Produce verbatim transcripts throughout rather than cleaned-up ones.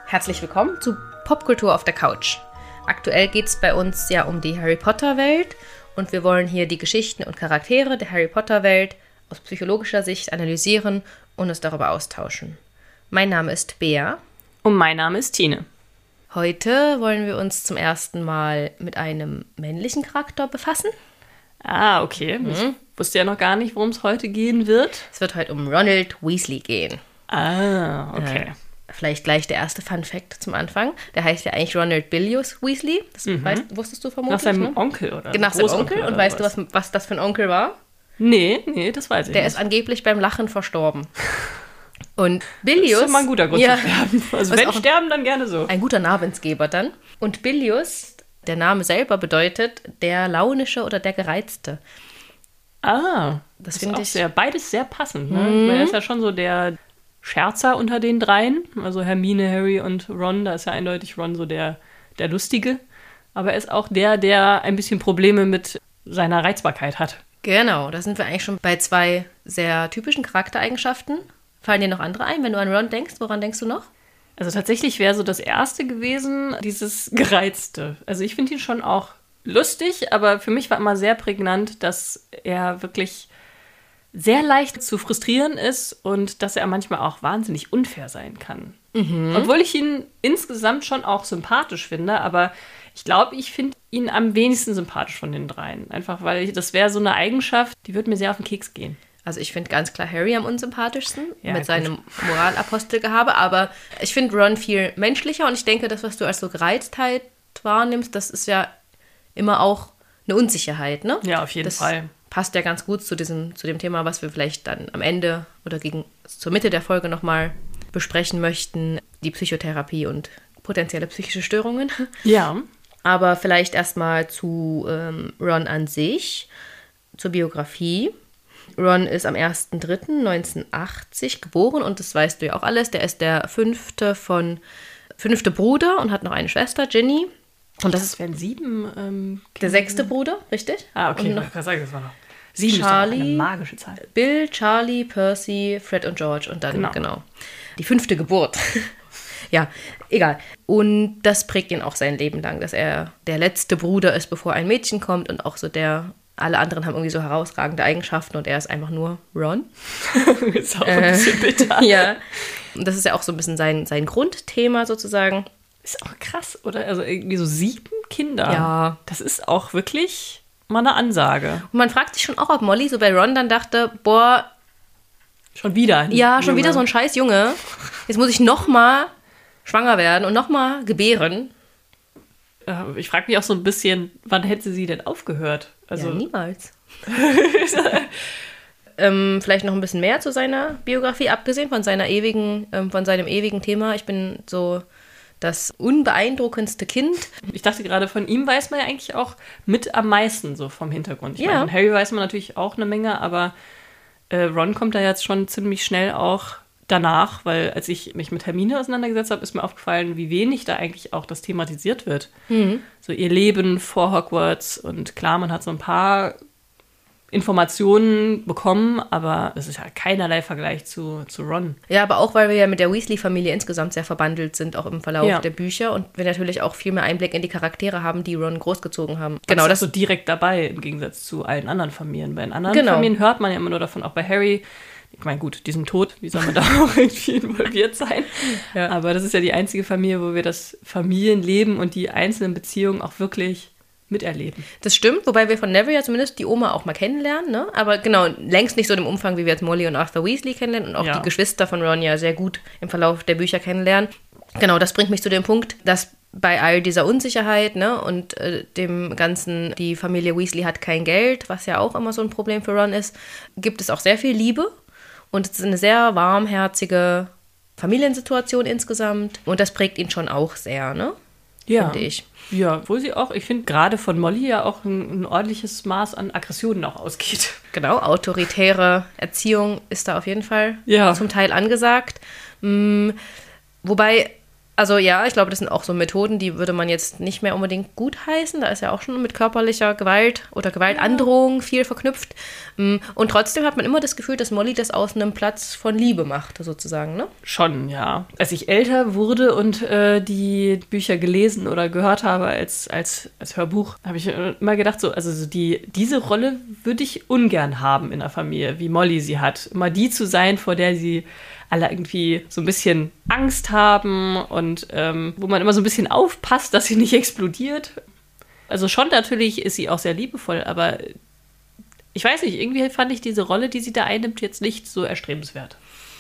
Herzlich willkommen zu Popkultur auf der Couch. Aktuell geht es bei uns ja um die Harry Potter-Welt und wir wollen hier die Geschichten und Charaktere der Harry Potter-Welt aus psychologischer Sicht analysieren und uns darüber austauschen. Mein Name ist Bea. Und mein Name ist Tine. Heute wollen wir uns zum ersten Mal mit einem männlichen Charakter befassen. Ah, okay. Mhm. Ich wusste ja noch gar nicht, worum es heute gehen wird. Es wird heute um Ronald Weasley gehen. Ah, okay. Äh, vielleicht gleich der erste Fun-Fact zum Anfang. Der heißt ja eigentlich Ronald Bilius Weasley. Das Mhm. weißt, wusstest du vermutlich, Nach seinem ne? Onkel, oder? Nach seinem Onkel. Und weißt du, was, was das für ein Onkel war? Nee, nee, das weiß ich Der nicht. ist angeblich beim Lachen verstorben. Und Bilius... Das ist immer ein guter Grund ja, zu sterben. Also wenn sterben, dann gerne so. Ein guter Namensgeber dann. Und Bilius, der Name selber bedeutet der Launische oder der Gereizte. Ah, das, das finde ist auch ich sehr, beides sehr passend. Ne? Mhm. Ich meine, er ist ja schon so der Scherzer unter den dreien. Also Hermine, Harry und Ron, da ist ja eindeutig Ron so der, der Lustige. Aber er ist auch der, der ein bisschen Probleme mit seiner Reizbarkeit hat. Genau, da sind wir eigentlich schon bei zwei sehr typischen Charaktereigenschaften. Fallen dir noch andere ein, wenn du an Ron denkst? Woran denkst du noch? Also tatsächlich wäre so das erste gewesen, dieses Gereizte. Also ich finde ihn schon auch lustig, aber für mich war immer sehr prägnant, dass er wirklich sehr leicht zu frustrieren ist und dass er manchmal auch wahnsinnig unfair sein kann. Mhm. Obwohl ich ihn insgesamt schon auch sympathisch finde, aber ich glaube, ich finde ihn am wenigsten sympathisch von den dreien. Einfach weil ich, das wäre so eine Eigenschaft, die würde mir sehr auf den Keks gehen. Also ich finde ganz klar Harry am unsympathischsten, ja, mit gut. seinem Moralapostelgehabe, aber ich finde Ron viel menschlicher und ich denke, das, was du als so Gereiztheit wahrnimmst, das ist ja immer auch eine Unsicherheit, ne? Ja, auf jeden das Fall. Passt ja ganz gut zu diesem, zu dem Thema, was wir vielleicht dann am Ende oder gegen zur Mitte der Folge nochmal besprechen möchten, die Psychotherapie und potenzielle psychische Störungen. Ja. Aber vielleicht erstmal zu ähm, Ron an sich, zur Biografie. Ron ist am ersten dritten neunzehnhundertachtzig geboren und das weißt du ja auch alles. Der ist der fünfte von fünfte Bruder und hat noch eine Schwester, Ginny. Und das, das wären sieben ähm, der sechste Bruder, richtig? Ah, okay. Und noch ich kann sagen, das war noch sieben. Charlie, ist doch eine magische Zahl. Bill, Charlie, Percy, Fred und George und dann, genau, genau die fünfte Geburt. Ja, egal. Und das prägt ihn auch sein Leben lang, dass er der letzte Bruder ist, bevor ein Mädchen kommt und auch so der, alle anderen haben irgendwie so herausragende Eigenschaften und er ist einfach nur Ron. Ist auch ein bisschen bitter. Äh, ja, und das ist ja auch so ein bisschen sein, sein Grundthema sozusagen. Ist auch krass, oder? Also irgendwie so sieben Kinder. Ja. Das ist auch wirklich mal eine Ansage. Und man fragt sich schon auch, ob Molly so bei Ron dann dachte, boah, schon wieder. Ja, schon Junge. wieder so ein scheiß Junge. Jetzt muss ich noch mal schwanger werden und noch mal gebären. Ich frage mich auch so ein bisschen, wann hätte sie denn aufgehört? Also ja, niemals. ähm, vielleicht noch ein bisschen mehr zu seiner Biografie, abgesehen von seiner ewigen, ähm, von seinem ewigen Thema. Ich bin so das unbeeindruckendste Kind. Ich dachte gerade, von ihm weiß man ja eigentlich auch mit am meisten so vom Hintergrund. Ich ja. meine, von Harry weiß man natürlich auch eine Menge, aber äh, Ron kommt da jetzt schon ziemlich schnell auch danach, weil als ich mich mit Hermine auseinandergesetzt habe, ist mir aufgefallen, wie wenig da eigentlich auch das thematisiert wird. Mhm. So ihr Leben vor Hogwarts und klar, man hat so ein paar Informationen bekommen, aber es ist ja keinerlei Vergleich zu, zu Ron. Ja, aber auch, weil wir ja mit der Weasley-Familie insgesamt sehr verbandelt sind, auch im Verlauf ja. der Bücher und wir natürlich auch viel mehr Einblick in die Charaktere haben, die Ron großgezogen haben. Genau, das ist so direkt dabei, im Gegensatz zu allen anderen Familien. Bei den anderen genau. Familien hört man ja immer nur davon, auch bei Harry. Ich meine, gut, die sind tot, wie soll man da auch irgendwie involviert sein? Ja. Aber das ist ja die einzige Familie, wo wir das Familienleben und die einzelnen Beziehungen auch wirklich miterleben. Das stimmt, wobei wir von Neville ja zumindest die Oma auch mal kennenlernen, ne? Aber genau, längst nicht so im Umfang, wie wir jetzt Molly und Arthur Weasley kennenlernen und auch ja. die Geschwister von Ron ja sehr gut im Verlauf der Bücher kennenlernen. Genau, das bringt mich zu dem Punkt, dass bei all dieser Unsicherheit, ne, und äh, dem Ganzen, die Familie Weasley hat kein Geld, was ja auch immer so ein Problem für Ron ist, gibt es auch sehr viel Liebe. Und es ist eine sehr warmherzige Familiensituation insgesamt. Und das prägt ihn schon auch sehr, ne? Ja. Finde ich. Ja, wo sie auch, ich finde, gerade von Molly ja auch ein, ein ordentliches Maß an Aggressionen auch ausgeht. Genau, autoritäre Erziehung ist da auf jeden Fall ja. zum Teil angesagt. Mhm, wobei, Also ja, ich glaube, das sind auch so Methoden, die würde man jetzt nicht mehr unbedingt gutheißen. Da ist ja auch schon mit körperlicher Gewalt oder Gewaltandrohung viel verknüpft. Und trotzdem hat man immer das Gefühl, dass Molly das aus einem Platz von Liebe macht, sozusagen, ne? Schon, ja. Als ich älter wurde und äh, die Bücher gelesen oder gehört habe als, als, als Hörbuch, habe ich immer gedacht, so, also so die, diese Rolle würde ich ungern haben in der Familie, wie Molly sie hat. Immer die zu sein, vor der sie alle irgendwie so ein bisschen Angst haben und ähm, wo man immer so ein bisschen aufpasst, dass sie nicht explodiert. Also schon natürlich ist sie auch sehr liebevoll, aber ich weiß nicht, irgendwie fand ich diese Rolle, die sie da einnimmt, jetzt nicht so erstrebenswert.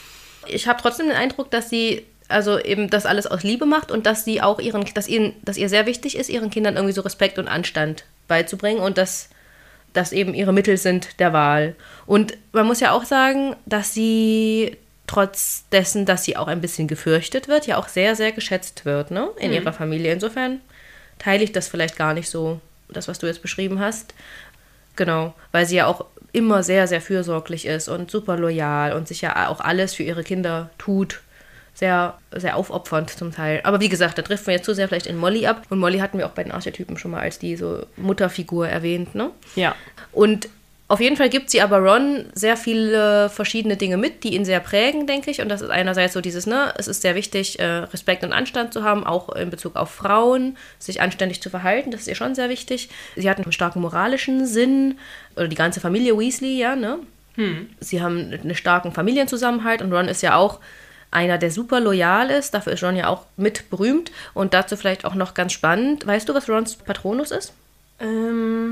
Ich habe trotzdem den Eindruck, dass sie also eben das alles aus Liebe macht und dass sie auch ihren, dass ihnen, dass ihr sehr wichtig ist, ihren Kindern irgendwie so Respekt und Anstand beizubringen und dass das eben ihre Mittel sind der Wahl. Und man muss ja auch sagen, dass sie trotz dessen, dass sie auch ein bisschen gefürchtet wird, ja auch sehr, sehr geschätzt wird, ne, in mhm. ihrer Familie. Insofern teile ich das vielleicht gar nicht so, das, was du jetzt beschrieben hast. Genau, weil sie ja auch immer sehr, sehr fürsorglich ist und super loyal und sich ja auch alles für ihre Kinder tut. Sehr, sehr aufopfernd zum Teil. Aber wie gesagt, da trifft man jetzt zu sehr vielleicht in Molly ab. Und Molly hatten wir auch bei den Archetypen schon mal als die so Mutterfigur erwähnt, ne? Ja. Und auf jeden Fall gibt sie aber Ron sehr viele verschiedene Dinge mit, die ihn sehr prägen, denke ich. Und das ist einerseits so dieses, ne, es ist sehr wichtig, äh, Respekt und Anstand zu haben, auch in Bezug auf Frauen, sich anständig zu verhalten, das ist ihr schon sehr wichtig. Sie hat einen starken moralischen Sinn, oder die ganze Familie Weasley, ja, ne? Hm. Sie haben einen starken Familienzusammenhalt und Ron ist ja auch einer, der super loyal ist. Dafür ist Ron ja auch mit berühmt. Und dazu vielleicht auch noch ganz spannend. Weißt du, was Rons Patronus ist? Ähm...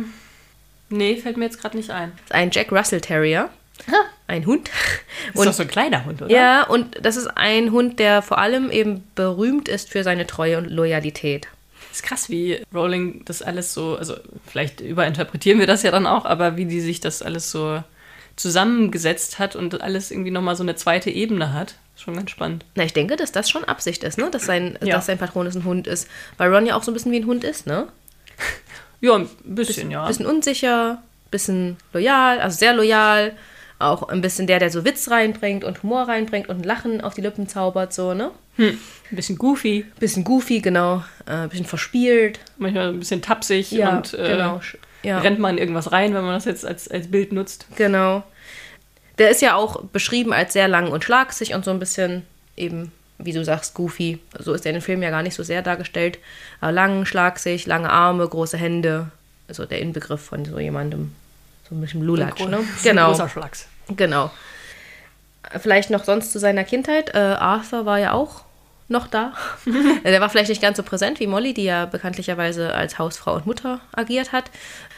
Nee, fällt mir jetzt gerade nicht ein. Das ist ein Jack Russell Terrier. Ha. Ein Hund. Das ist doch so ein kleiner Hund, oder? Ja, und das ist ein Hund, der vor allem eben berühmt ist für seine Treue und Loyalität. Das ist krass, wie Rowling das alles so, also vielleicht überinterpretieren wir das ja dann auch, aber wie die sich das alles so zusammengesetzt hat und alles irgendwie nochmal so eine zweite Ebene hat. Schon ganz spannend. Na, ich denke, dass das schon Absicht ist, ne? Dass sein, ja. dass sein Patronus ein Hund ist. Weil Ron ja auch so ein bisschen wie ein Hund ist, ne? Ja, ein bisschen, bisschen ja. Bisschen unsicher, bisschen loyal, also sehr loyal. Auch ein bisschen der, der so Witz reinbringt und Humor reinbringt und ein Lachen auf die Lippen zaubert, so, ne? Hm. Ein bisschen goofy. Bisschen goofy, genau. Äh, ein bisschen verspielt. Manchmal ein bisschen tapsig ja, und äh, genau. ja. rennt man in irgendwas rein, wenn man das jetzt als, als Bild nutzt. Genau. Der ist ja auch beschrieben als sehr lang und schlagsig und so ein bisschen eben, wie du sagst, goofy. So ist er in den Filmen ja gar nicht so sehr dargestellt. Aber lang, schlagsig, lange Arme, große Hände. Also der Inbegriff von so jemandem. So ein bisschen Lulatsch, ne? Genau. Großer Schlags. Genau. Vielleicht noch sonst zu seiner Kindheit. Äh, Arthur war ja auch noch da. Der war vielleicht nicht ganz so präsent wie Molly, die ja bekanntlicherweise als Hausfrau und Mutter agiert hat.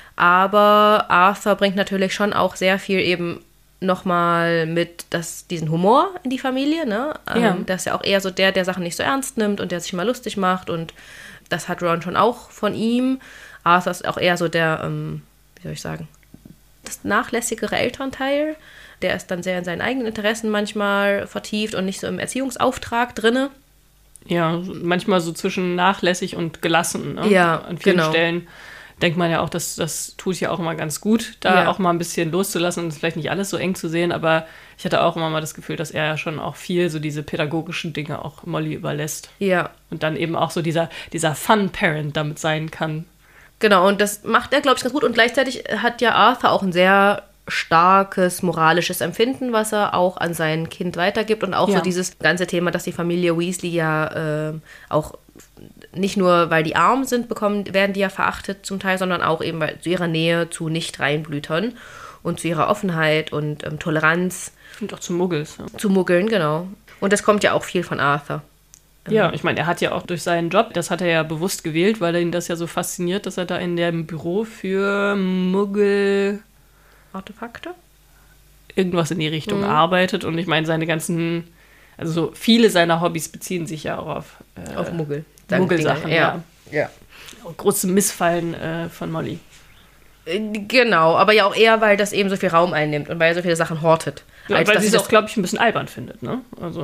Aber Arthur bringt natürlich schon auch sehr viel eben nochmal mit das, diesen Humor in die Familie, ne? Ähm, ja. Das ist ja auch eher so der, der Sachen nicht so ernst nimmt und der sich mal lustig macht und das hat Ron schon auch von ihm. Arthur ist auch eher so der, ähm, wie soll ich sagen, das nachlässigere Elternteil. Der ist dann sehr in seinen eigenen Interessen manchmal vertieft und nicht so im Erziehungsauftrag drinne. Ja, manchmal so zwischen nachlässig und gelassen. Ne? Ja, an vielen genau. Stellen denkt man ja auch, dass das tut ja auch immer ganz gut, da ja. auch mal ein bisschen loszulassen und vielleicht nicht alles so eng zu sehen, aber ich hatte auch immer mal das Gefühl, dass er ja schon auch viel so diese pädagogischen Dinge auch Molly überlässt. Ja. Und dann eben auch so dieser, dieser Fun-Parent damit sein kann. Genau, und das macht er, glaube ich, ganz gut. Und gleichzeitig hat ja Arthur auch ein sehr starkes moralisches Empfinden, was er auch an sein Kind weitergibt. Und auch ja. so dieses ganze Thema, dass die Familie Weasley ja äh, auch nicht nur, weil die arm sind, bekommen, werden die ja verachtet zum Teil, sondern auch eben weil, zu ihrer Nähe zu Nicht-Reinblütern und zu ihrer Offenheit und ähm, Toleranz. Und auch zu Muggels. Ja. Zu Muggeln, genau. Und das kommt ja auch viel von Arthur. Ja, ich meine, er hat ja auch durch seinen Job, das hat er ja bewusst gewählt, weil ihn das ja so fasziniert, dass er da in dem Büro für Muggel... Artefakte? Irgendwas in die Richtung mhm. arbeitet. Und ich meine, seine ganzen... Also so viele seiner Hobbys beziehen sich ja auch auf... Äh, auf Muggel. Muggelsachen, ja. ja. Große Missfallen äh, von Molly. Genau, aber ja auch eher, weil das eben so viel Raum einnimmt und weil er so viele Sachen hortet. Ja, weil sie es auch, glaube ich, ein bisschen albern findet, ne? Also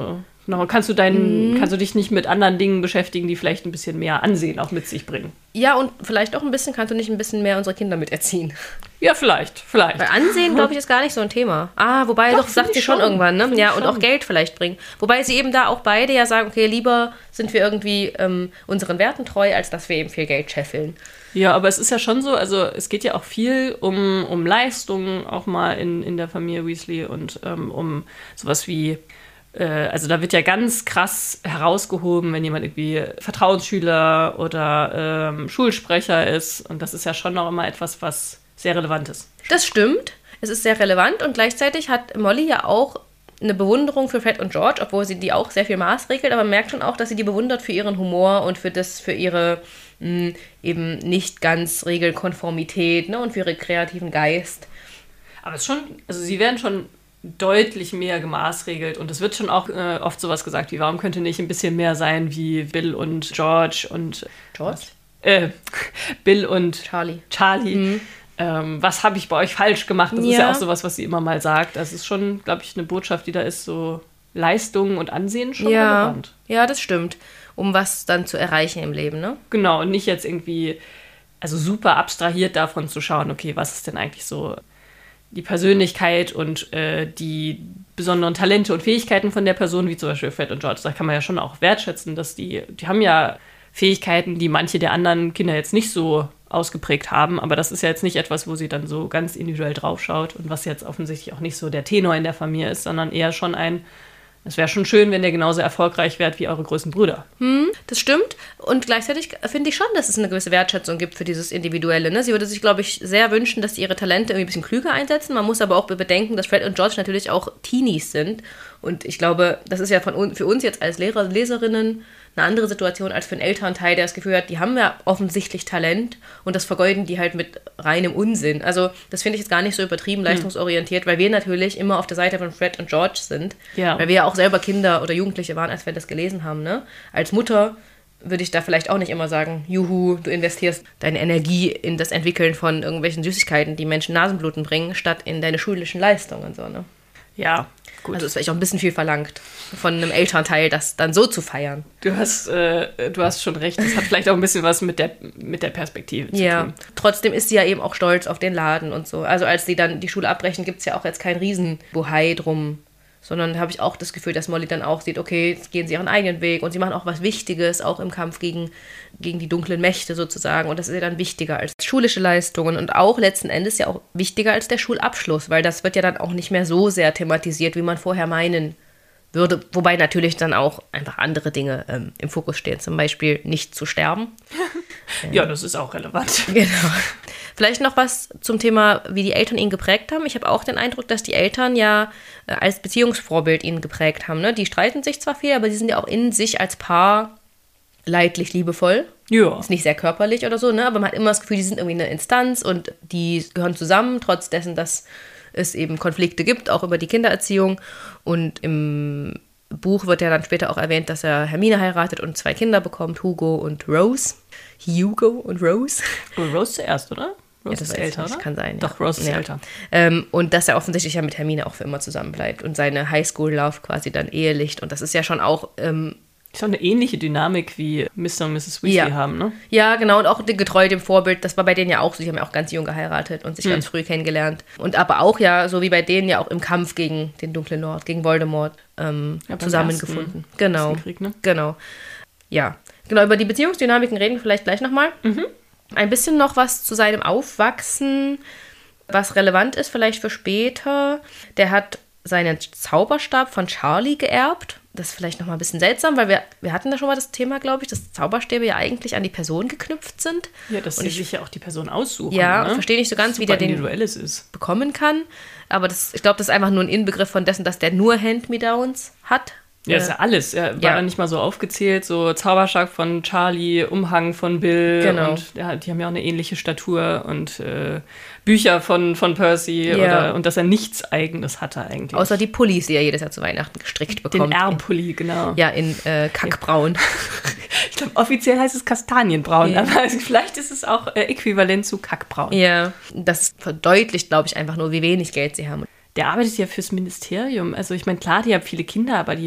Genau, kannst du deinen, mhm. kannst du dich nicht mit anderen Dingen beschäftigen, die vielleicht ein bisschen mehr Ansehen auch mit sich bringen. Ja, und vielleicht auch ein bisschen, kannst du nicht ein bisschen mehr unsere Kinder miterziehen. Ja, vielleicht, vielleicht. Weil Ansehen, glaube ich, ist gar nicht so ein Thema. Ah, wobei, doch, doch sagt sie schon irgendwann, ne? Ja, und schon. Auch Geld vielleicht bringen. Wobei sie eben da auch beide ja sagen, okay, lieber sind wir irgendwie ähm, unseren Werten treu, als dass wir eben viel Geld scheffeln. Ja, aber es ist ja schon so, also es geht ja auch viel um, um Leistungen, auch mal in, in der Familie Weasley und ähm, um sowas wie, äh, also da wird ja ganz krass herausgehoben, wenn jemand irgendwie Vertrauensschüler oder ähm, Schulsprecher ist. Und das ist ja schon noch immer etwas, was sehr relevant ist. Das stimmt. Es ist sehr relevant und gleichzeitig hat Molly ja auch eine Bewunderung für Fred und George, obwohl sie die auch sehr viel maßregelt, aber man merkt schon auch, dass sie die bewundert für ihren Humor und für das, für ihre mh, eben nicht ganz Regelkonformität, ne, und für ihren kreativen Geist. Aber es ist schon, also sie werden schon deutlich mehr gemaßregelt und es wird schon auch äh, oft sowas gesagt wie, warum könnte nicht ein bisschen mehr sein wie Bill und George und George? Äh, Bill und Charlie. Charlie. Mhm. Ähm, was habe ich bei euch falsch gemacht? Das ja. ist ja auch sowas, was sie immer mal sagt. Das ist schon, glaube ich, eine Botschaft, die da ist, so Leistung und Ansehen schon ja. relevant. Ja, das stimmt. Um was dann zu erreichen im Leben, ne? Genau, und nicht jetzt irgendwie, also super abstrahiert davon zu schauen, okay, was ist denn eigentlich so die Persönlichkeit und äh, die besonderen Talente und Fähigkeiten von der Person, wie zum Beispiel Fred und George. Da kann man ja schon auch wertschätzen, dass die, die haben ja Fähigkeiten, die manche der anderen Kinder jetzt nicht so ausgeprägt haben, aber das ist ja jetzt nicht etwas, wo sie dann so ganz individuell draufschaut und was jetzt offensichtlich auch nicht so der Tenor in der Familie ist, sondern eher schon ein, es wäre schon schön, wenn der genauso erfolgreich wäre wie eure größten Brüder. Hm, das stimmt und gleichzeitig finde ich schon, dass es eine gewisse Wertschätzung gibt für dieses Individuelle. Ne? Sie würde sich, glaube ich, sehr wünschen, dass sie ihre Talente irgendwie ein bisschen klüger einsetzen. Man muss aber auch bedenken, dass Fred und George natürlich auch Teenies sind und ich glaube, das ist ja von, für uns jetzt als Lehrer, Leserinnen eine andere Situation als für einen Elternteil, der das Gefühl hat, die haben ja offensichtlich Talent und das vergeuden die halt mit reinem Unsinn. Also das finde ich jetzt gar nicht so übertrieben leistungsorientiert, weil wir natürlich immer auf der Seite von Fred und George sind, ja. weil wir ja auch selber Kinder oder Jugendliche waren, als wir das gelesen haben. Ne? Als Mutter würde ich da vielleicht auch nicht immer sagen, juhu, du investierst deine Energie in das Entwickeln von irgendwelchen Süßigkeiten, die Menschen Nasenbluten bringen, statt in deine schulischen Leistungen. So, ne? Ja, gut. Also ist vielleicht auch ein bisschen viel verlangt von einem Elternteil, das dann so zu feiern. Du hast, äh, du hast schon recht. Das hat vielleicht auch ein bisschen was mit der, mit der Perspektive zu ja. tun. Trotzdem ist sie ja eben auch stolz auf den Laden und so. Also als sie dann die Schule abbrechen, gibt es ja auch jetzt kein Riesenbohai drum. Sondern habe ich auch das Gefühl, dass Molly dann auch sieht, okay, jetzt gehen sie ihren eigenen Weg und sie machen auch was Wichtiges, auch im Kampf gegen, gegen die dunklen Mächte sozusagen. Und das ist ja dann wichtiger als schulische Leistungen und auch letzten Endes ja auch wichtiger als der Schulabschluss, weil das wird ja dann auch nicht mehr so sehr thematisiert, wie man vorher meinen würde. Wobei natürlich dann auch einfach andere Dinge ähm, im Fokus stehen, zum Beispiel nicht zu sterben. Ja, das ist auch relevant. Genau. Vielleicht noch was zum Thema, wie die Eltern ihn geprägt haben. Ich habe auch den Eindruck, dass die Eltern ja äh, als Beziehungsvorbild ihn geprägt haben. Ne? Die streiten sich zwar viel, aber sie sind ja auch in sich als Paar leidlich liebevoll. Ja. Ist nicht sehr körperlich oder so, ne? Aber man hat immer das Gefühl, die sind irgendwie eine Instanz und die gehören zusammen, trotz dessen, dass es eben Konflikte gibt, auch über die Kindererziehung. Und im Buch wird ja dann später auch erwähnt, dass er Hermine heiratet und zwei Kinder bekommt, Hugo und Rose. Hugo und Rose. Rose zuerst, oder? Rose ja, das ist älter, oder? Kann sein. Doch, Rose ist ja. älter. Ähm, und dass er offensichtlich ja mit Hermine auch für immer zusammen bleibt und seine Highschool-Love quasi dann ehelicht. Und das ist ja schon auch... Ähm, ist auch eine ähnliche Dynamik wie Mister und Misses Weasley ja. haben, ne? Ja, genau. Und auch getreu dem Vorbild. Das war bei denen ja auch so. Die haben ja auch ganz jung geheiratet und sich hm. ganz früh kennengelernt. Und aber auch ja, so wie bei denen ja auch im Kampf gegen den dunklen Lord, gegen Voldemort ähm, ja, zusammengefunden. Ersten, genau. ersten Krieg, ne? Genau. Ja. Genau, über die Beziehungsdynamiken reden wir vielleicht gleich nochmal. Mhm. Ein bisschen noch was zu seinem Aufwachsen, was relevant ist vielleicht für später. Der hat seinen Zauberstab von Charlie geerbt. Das ist vielleicht nochmal ein bisschen seltsam, weil wir, wir hatten da schon mal das Thema, glaube ich, dass Zauberstäbe ja eigentlich an die Person geknüpft sind. Ja, dass und sie ich, sich ja auch die Person aussuchen. Ja, ne? ich verstehe nicht so ganz, wie der den ist. bekommen kann. Aber das, ich glaube, das ist einfach nur ein Inbegriff von dessen, dass der nur Hand-Me-Downs hat. Ja, ist ja alles. Er war ja nicht mal so aufgezählt, so Zauberstab von Charlie, Umhang von Bill. Genau. Und ja, die haben ja auch eine ähnliche Statur und äh, Bücher von, von Percy. Ja. Oder, und dass er nichts Eigenes hatte eigentlich. Außer die Pullis, die er jedes Jahr zu Weihnachten gestrickt bekommt. Den R-Pulli, genau. Ja, in äh, Kackbraun. Ich glaube, offiziell heißt es Kastanienbraun, ja. Aber also vielleicht ist es auch äh, äquivalent zu Kackbraun. Ja, das verdeutlicht, glaube ich, einfach nur, wie wenig Geld sie haben. Der arbeitet ja fürs Ministerium. Also ich meine, klar, die haben viele Kinder, aber die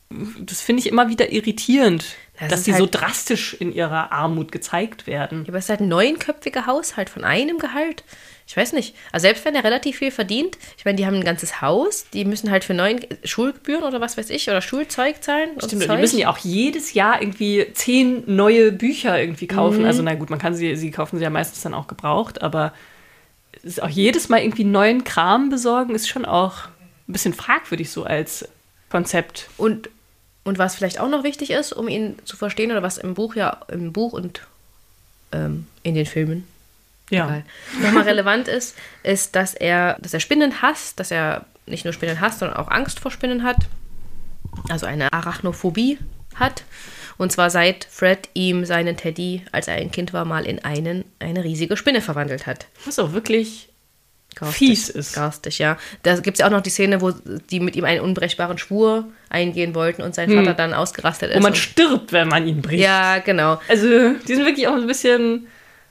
das finde ich immer wieder irritierend, das dass sie halt so drastisch in ihrer Armut gezeigt werden. Ja, aber es ist halt ein neunköpfiger Haushalt von einem Gehalt. Ich weiß nicht. Also selbst wenn er relativ viel verdient, ich meine, die haben ein ganzes Haus, die müssen halt für neun Schulgebühren oder was weiß ich, oder Schulzeug zahlen. Stimmt, und die müssen ja auch jedes Jahr irgendwie zehn neue Bücher irgendwie kaufen. Mhm. Also na gut, man kann sie, sie kaufen sie ja meistens dann auch gebraucht, aber es ist auch jedes Mal irgendwie neuen Kram besorgen, ist schon auch ein bisschen fragwürdig so als Konzept. Und, und was vielleicht auch noch wichtig ist, um ihn zu verstehen, oder was im Buch ja, im Buch und ähm, in den Filmen ja. nochmal relevant ist, ist, dass er, dass er Spinnen hasst, dass er nicht nur Spinnen hasst, sondern auch Angst vor Spinnen hat. Also eine Arachnophobie hat. Und zwar seit Fred ihm seinen Teddy, als er ein Kind war, mal in einen, eine riesige Spinne verwandelt hat. Was auch wirklich garstig, fies ist. Garstig, ja. Da gibt es ja auch noch die Szene, wo die mit ihm einen unbrechbaren Schwur eingehen wollten und sein hm. Vater dann ausgerastet ist. Wo man stirbt, wenn man ihn bricht. Ja, genau. Also, die sind wirklich auch ein bisschen,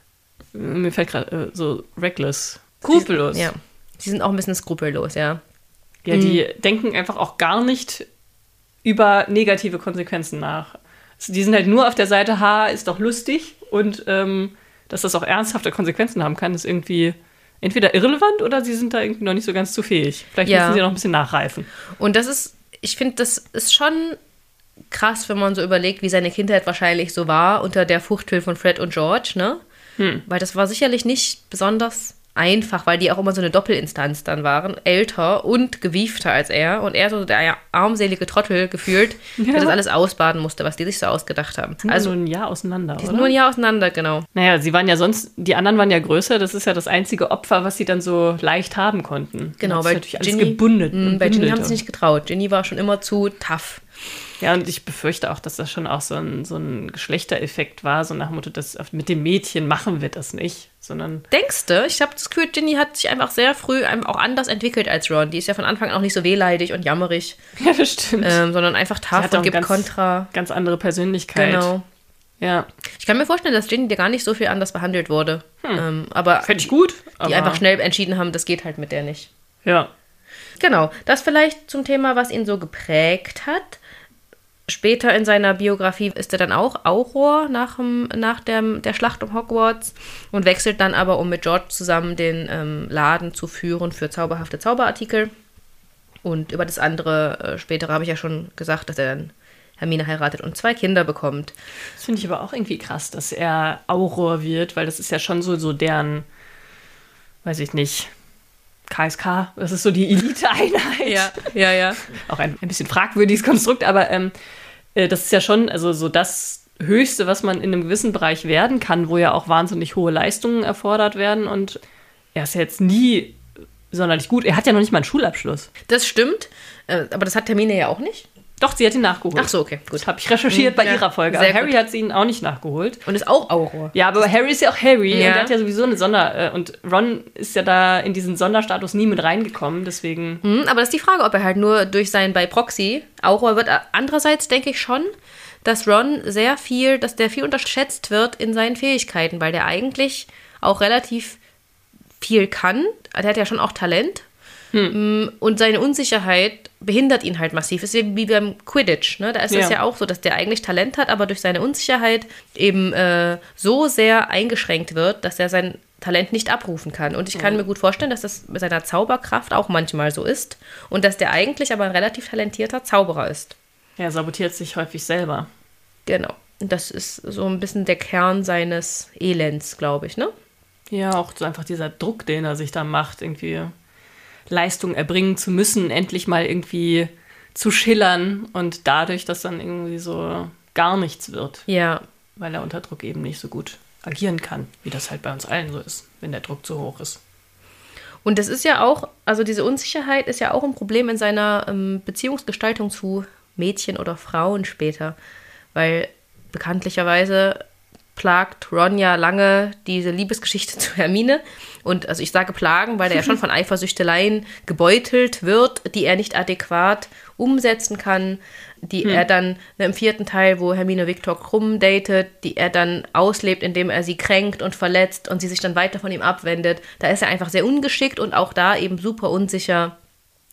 mir fällt gerade äh, so reckless, skrupellos. Ja, die sind auch ein bisschen skrupellos, ja. Ja, die mhm. denken einfach auch gar nicht über negative Konsequenzen nach. Die sind halt nur auf der Seite, ha, ist doch lustig. Und ähm, dass das auch ernsthafte Konsequenzen haben kann, ist irgendwie entweder irrelevant oder sie sind da irgendwie noch nicht so ganz zu fähig. Vielleicht ja. müssen sie noch ein bisschen nachreifen. Und das ist, ich finde, das ist schon krass, wenn man so überlegt, wie seine Kindheit wahrscheinlich so war unter der Fuchtel von Fred und George, ne? Hm. Weil das war sicherlich nicht besonders einfach, weil die auch immer so eine Doppelinstanz dann waren, älter und gewiefter als er und er so der armselige Trottel gefühlt, ja. der das alles ausbaden musste, was die sich so ausgedacht haben. Die sind also nur ein Jahr auseinander, die oder? sind nur ein Jahr auseinander, genau. Naja, sie waren ja sonst, die anderen waren ja größer, das ist ja das einzige Opfer, was sie dann so leicht haben konnten. Genau, weil natürlich Ginny, alles gebündelt. Mh, bei Ginny haben sie nicht getraut. Ginny war schon immer zu tough. Ja, und ich befürchte auch, dass das schon auch so ein, so ein Geschlechtereffekt war, so nach dem Motto, dass mit dem Mädchen machen wir das nicht, sondern... Denkst du? Ich habe das Gefühl, Ginny hat sich einfach sehr früh auch anders entwickelt als Ron. Die ist ja von Anfang an auch nicht so wehleidig und jammerig. Ja, das stimmt. Ähm, sondern einfach tough und gibt ganz, Kontra. Ganz andere Persönlichkeit. Genau. Ja. Ich kann mir vorstellen, dass Ginny gar nicht so viel anders behandelt wurde. Hm. Ähm, aber Fände ich gut. Die aber einfach schnell entschieden haben, das geht halt mit der nicht. Ja. Genau, das vielleicht zum Thema, was ihn so geprägt hat. Später in seiner Biografie ist er dann auch Auror nach, dem, nach der, der Schlacht um Hogwarts und wechselt dann aber, um mit George zusammen den ähm, Laden zu führen für zauberhafte Zauberartikel. Und über das andere, äh, spätere habe ich ja schon gesagt, dass er dann Hermine heiratet und zwei Kinder bekommt. Das finde ich aber auch irgendwie krass, dass er Auror wird, weil das ist ja schon so, so deren, weiß ich nicht, K S K, das ist so die Elite-Einheit. Ja, ja, ja. Auch ein, ein bisschen fragwürdiges Konstrukt, aber ähm, äh, das ist ja schon also so das Höchste, was man in einem gewissen Bereich werden kann, wo ja auch wahnsinnig hohe Leistungen erfordert werden. Und er ist ja jetzt nie sonderlich gut. Er hat ja noch nicht mal einen Schulabschluss. Das stimmt, äh, aber das hat Hermine ja auch nicht. Doch, sie hat ihn nachgeholt. Ach so, okay, gut. Das habe ich recherchiert bei ja, ihrer Folge. Aber Harry gut. hat sie ihn auch nicht nachgeholt. Und ist auch Auror. Ja, aber Harry ist ja auch Harry. Ja. Und der hat ja sowieso eine Sonder... Und Ron ist ja da in diesen Sonderstatus nie mit reingekommen, deswegen... Mhm, aber das ist die Frage, ob er halt nur durch sein bei Proxy Auror wird. Andererseits denke ich schon, dass Ron sehr viel, dass der viel unterschätzt wird in seinen Fähigkeiten, weil der eigentlich auch relativ viel kann. Der hat ja schon auch Talent. Hm. Und seine Unsicherheit behindert ihn halt massiv. Es ist eben wie beim Quidditch, ne? Da ist es ja. ja auch so, dass der eigentlich Talent hat, aber durch seine Unsicherheit eben äh, so sehr eingeschränkt wird, dass er sein Talent nicht abrufen kann. Und ich kann mhm. mir gut vorstellen, dass das mit seiner Zauberkraft auch manchmal so ist und dass der eigentlich aber ein relativ talentierter Zauberer ist. Er sabotiert sich häufig selber. Genau. Und das ist so ein bisschen der Kern seines Elends, glaube ich, ne? Ja, auch so einfach dieser Druck, den er sich da macht, irgendwie Leistung erbringen zu müssen, endlich mal irgendwie zu schillern und dadurch, dass dann irgendwie so gar nichts wird. Ja. Weil er unter Druck eben nicht so gut agieren kann, wie das halt bei uns allen so ist, wenn der Druck zu hoch ist. Und das ist ja auch, also diese Unsicherheit ist ja auch ein Problem in seiner ähm, Beziehungsgestaltung zu Mädchen oder Frauen später, weil bekanntlicherweise plagt Ron ja lange diese Liebesgeschichte zu Hermine. Und also ich sage plagen, weil er ja schon von Eifersüchteleien gebeutelt wird, die er nicht adäquat umsetzen kann, die hm. er dann ne, im vierten Teil, wo Hermine Viktor Krumm datet, die er dann auslebt, indem er sie kränkt und verletzt und sie sich dann weiter von ihm abwendet. Da ist er einfach sehr ungeschickt und auch da eben super unsicher,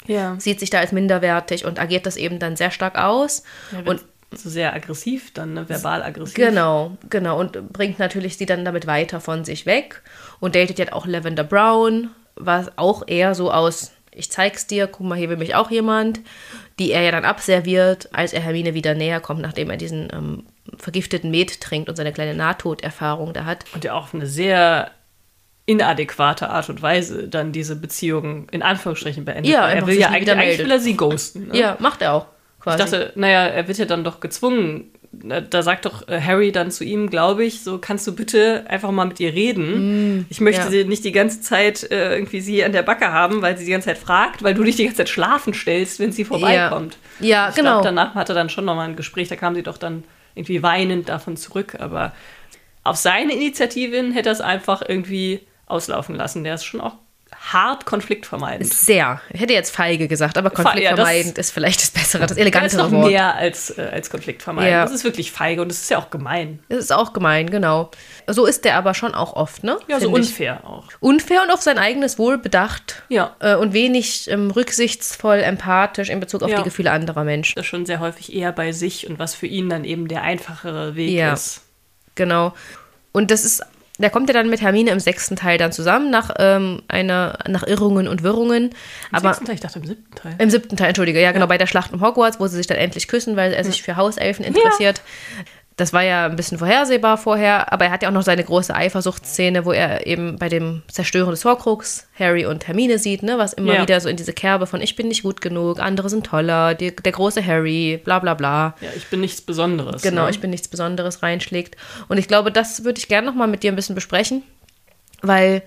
Ja. Sieht sich da als minderwertig und agiert das eben dann sehr stark aus. Ja, und so sehr aggressiv, dann ne? verbal aggressiv. Genau, genau. Und bringt natürlich sie dann damit weiter von sich weg. Und datet jetzt auch Lavender Brown, was auch eher so aus, ich zeig's dir, guck mal, hier will mich auch jemand, die er ja dann abserviert, als er Hermine wieder näher kommt, nachdem er diesen ähm, vergifteten Met trinkt und seine kleine Nahtoderfahrung da hat. Und ja auch auf eine sehr inadäquate Art und Weise dann diese Beziehung in Anführungsstrichen beendet. Ja, er will ja eigentlich, eigentlich will er sie ghosten. Ne? Ja, macht er auch. Quasi. Ich dachte, naja, er wird ja dann doch gezwungen. Da sagt doch Harry dann zu ihm, glaube ich, so, kannst du bitte einfach mal mit ihr reden? Mm, ich möchte ja. sie nicht die ganze Zeit äh, irgendwie sie an der Backe haben, weil sie die ganze Zeit fragt, weil du dich die ganze Zeit schlafen stellst, wenn sie vorbeikommt. Ja, ja ich genau. Ich glaube, danach hatte er dann schon nochmal ein Gespräch, da kam sie doch dann irgendwie weinend davon zurück, aber auf seine Initiative hin hätte er es einfach irgendwie auslaufen lassen. Der ist schon auch hart konfliktvermeidend. Sehr. Ich hätte jetzt feige gesagt, aber konfliktvermeidend ja, ist vielleicht das bessere, das elegantere Wort. Das ist noch mehr als, äh, als konfliktvermeidend. Ja. Das ist wirklich feige und das ist ja auch gemein. Das ist auch gemein, genau. So ist der aber schon auch oft, ne? Ja, so unfair ich. auch. Unfair und auf sein eigenes Wohl bedacht. Ja. Äh, und wenig ähm, rücksichtsvoll, empathisch in Bezug auf ja. die Gefühle anderer Menschen. Das ist schon sehr häufig eher bei sich und was für ihn dann eben der einfachere Weg ja. ist. Genau. Und das ist Der kommt ja dann mit Hermine im sechsten Teil dann zusammen, nach, ähm, einer, nach Irrungen und Wirrungen. Im Aber, sechsten Teil? Ich dachte im siebten Teil. Im siebten Teil, entschuldige. Ja, genau, ja. bei der Schlacht um Hogwarts, wo sie sich dann endlich küssen, weil er sich für Hauselfen interessiert. Ja. Das war ja ein bisschen vorhersehbar vorher, aber er hat ja auch noch seine große Eifersuchtsszene, wo er eben bei dem Zerstören des Horcrux Harry und Hermine sieht, ne, was immer ja. wieder so in diese Kerbe von ich bin nicht gut genug, andere sind toller, die, der große Harry, bla bla bla. Ja, ich bin nichts Besonderes. Genau, ne? ich bin nichts Besonderes reinschlägt. Und ich glaube, das würde ich gerne nochmal mit dir ein bisschen besprechen, weil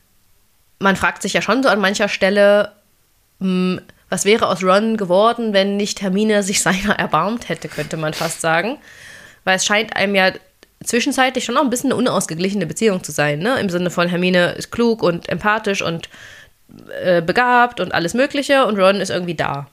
man fragt sich ja schon so an mancher Stelle, mh, was wäre aus Ron geworden, wenn nicht Hermine sich seiner erbarmt hätte, könnte man fast sagen. Weil es scheint einem ja zwischenzeitlich schon auch ein bisschen eine unausgeglichene Beziehung zu sein, ne? Im Sinne von Hermine ist klug und empathisch und äh, begabt und alles Mögliche und Ron ist irgendwie da.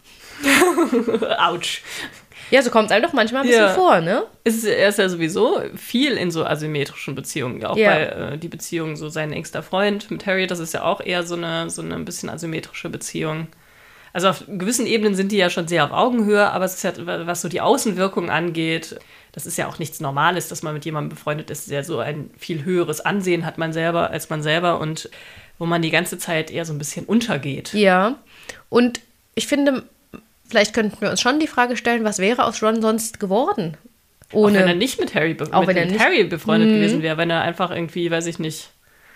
Autsch. Ja, so kommt es einem doch manchmal ein bisschen ja. vor, ne? Es ist, er ist ja sowieso viel in so asymmetrischen Beziehungen. Auch ja. bei äh, die Beziehung, so sein engster Freund mit Harry, das ist ja auch eher so eine, so eine ein bisschen asymmetrische Beziehung. Also auf gewissen Ebenen sind die ja schon sehr auf Augenhöhe, aber es ist ja, was so die Außenwirkung angeht, das ist ja auch nichts Normales, dass man mit jemandem befreundet ist, der so ein viel höheres Ansehen hat man selber als man selber und wo man die ganze Zeit eher so ein bisschen untergeht. Ja, und ich finde, vielleicht könnten wir uns schon die Frage stellen, was wäre aus Ron sonst geworden? Ohne, auch wenn er nicht mit Harry, be- auch mit, wenn er mit nicht, Harry befreundet mh. gewesen wäre, wenn er einfach irgendwie, weiß ich nicht,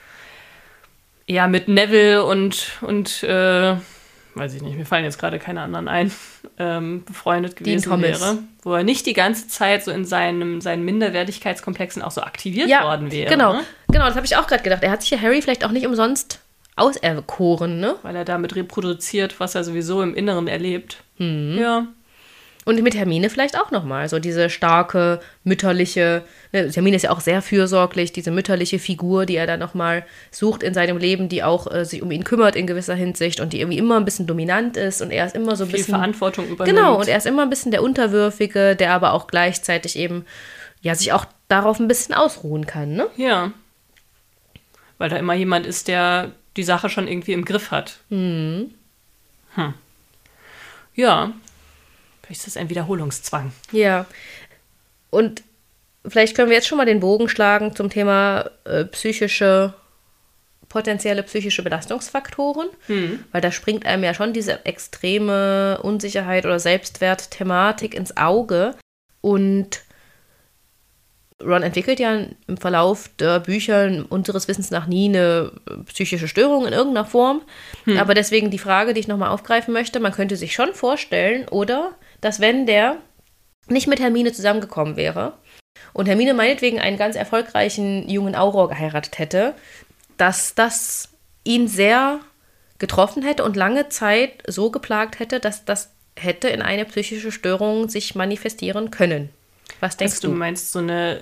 ja, mit Neville und, und äh, weiß ich nicht, mir fallen jetzt gerade keine anderen ein, ähm, befreundet gewesen wäre, wo er nicht die ganze Zeit so in seinem, seinen Minderwertigkeitskomplexen auch so aktiviert ja, worden wäre. Genau, ne? genau, das habe ich auch gerade gedacht. Er hat sich ja Harry vielleicht auch nicht umsonst auserkoren, ne? Weil er damit reproduziert, was er sowieso im Inneren erlebt. Mhm. Ja. Und mit Hermine vielleicht auch nochmal, so diese starke, mütterliche, ne, Hermine ist ja auch sehr fürsorglich, diese mütterliche Figur, die er da nochmal sucht in seinem Leben, die auch äh, sich um ihn kümmert in gewisser Hinsicht und die irgendwie immer ein bisschen dominant ist und er ist immer so ein Viel bisschen... Verantwortung übernimmt. Genau, und er ist immer ein bisschen der Unterwürfige, der aber auch gleichzeitig eben, ja, sich auch darauf ein bisschen ausruhen kann, ne? Ja. Weil da immer jemand ist, der die Sache schon irgendwie im Griff hat. Mhm. Hm. Ja. Vielleicht ist das ein Wiederholungszwang. Ja. Und vielleicht können wir jetzt schon mal den Bogen schlagen zum Thema äh, psychische, potenzielle psychische Belastungsfaktoren. Mhm. Weil da springt einem ja schon diese extreme Unsicherheit oder Selbstwert-Thematik ins Auge. Und Ron entwickelt ja im Verlauf der Bücher unseres Wissens nach nie eine psychische Störung in irgendeiner Form. Hm. Aber deswegen die Frage, die ich nochmal aufgreifen möchte, man könnte sich schon vorstellen, oder, dass wenn der nicht mit Hermine zusammengekommen wäre und Hermine meinetwegen einen ganz erfolgreichen jungen Auror geheiratet hätte, dass das ihn sehr getroffen hätte und lange Zeit so geplagt hätte, dass das hätte in eine psychische Störung sich manifestieren können. Was denkst also, du? Du meinst so eine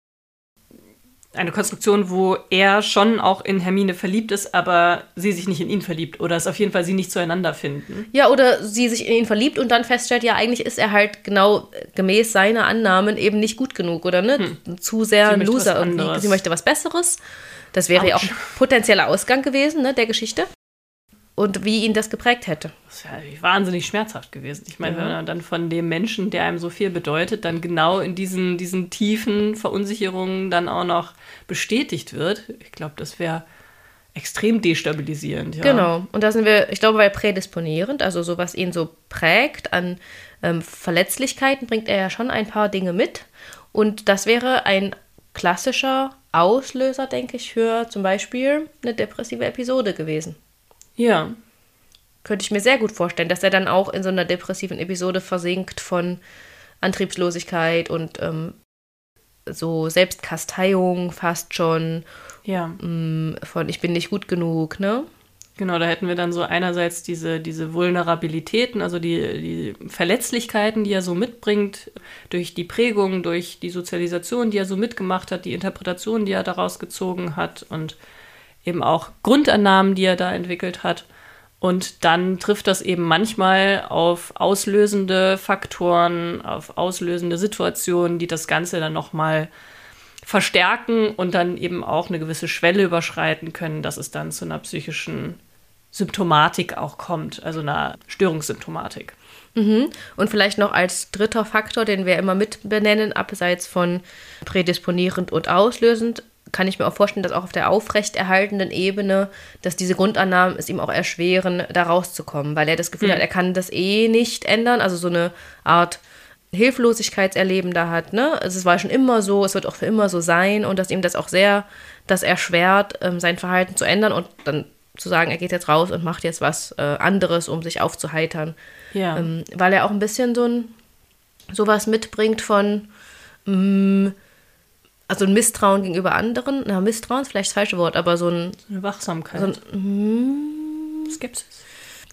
Eine Konstruktion, wo er schon auch in Hermine verliebt ist, aber sie sich nicht in ihn verliebt. Oder es auf jeden Fall sie nicht zueinander finden. Ja, oder sie sich in ihn verliebt und dann feststellt, ja, eigentlich ist er halt genau gemäß seiner Annahmen eben nicht gut genug, oder ne? Hm. Zu sehr ein Loser irgendwie. Anderes. Sie möchte was Besseres. Das wäre ja auch ein potenzieller Ausgang gewesen, ne, der Geschichte. und wie ihn das geprägt hätte. Das wäre wahnsinnig schmerzhaft gewesen. Ich meine, ja. wenn man dann von dem Menschen, der einem so viel bedeutet, dann genau in diesen, diesen tiefen Verunsicherungen dann auch noch bestätigt wird, ich glaube, das wäre extrem destabilisierend. Ja. Genau. Und da sind wir, ich glaube, bei prädisponierend, also so, was ihn so prägt an ähm, Verletzlichkeiten, bringt er ja schon ein paar Dinge mit. Und das wäre ein klassischer Auslöser, denke ich, für zum Beispiel eine depressive Episode gewesen. Ja. Könnte ich mir sehr gut vorstellen, dass er dann auch in so einer depressiven Episode versinkt von Antriebslosigkeit und ähm, so Selbstkasteiung fast schon. Ja. Mh, von ich bin nicht gut genug, ne? Genau, da hätten wir dann so einerseits diese, diese Vulnerabilitäten, also die, die Verletzlichkeiten, die er so mitbringt, durch die Prägung, durch die Sozialisation, die er so mitgemacht hat, die Interpretation, die er daraus gezogen hat und eben auch Grundannahmen, die er da entwickelt hat. Und dann trifft das eben manchmal auf auslösende Faktoren, auf auslösende Situationen, die das Ganze dann nochmal verstärken und dann eben auch eine gewisse Schwelle überschreiten können, dass es dann zu einer psychischen Symptomatik auch kommt, also einer Störungssymptomatik. Mhm. Und vielleicht noch als dritter Faktor, den wir immer mit benennen, abseits von prädisponierend und auslösend, kann ich mir auch vorstellen, dass auch auf der aufrechterhaltenden Ebene, dass diese Grundannahmen es ihm auch erschweren, da rauszukommen, weil er das Gefühl mhm. hat, er kann das eh nicht ändern, also so eine Art Hilflosigkeitserleben da hat, ne? Also es war schon immer so, es wird auch für immer so sein und dass ihm das auch sehr das erschwert, ähm, sein Verhalten zu ändern und dann zu sagen, er geht jetzt raus und macht jetzt was äh, anderes, um sich aufzuheitern. Ja. Ähm, weil er auch ein bisschen so ein sowas mitbringt von mh, also ein Misstrauen gegenüber anderen, na, Misstrauen ist vielleicht das falsche Wort, aber so ein so eine Wachsamkeit. So ein, mh, Skepsis.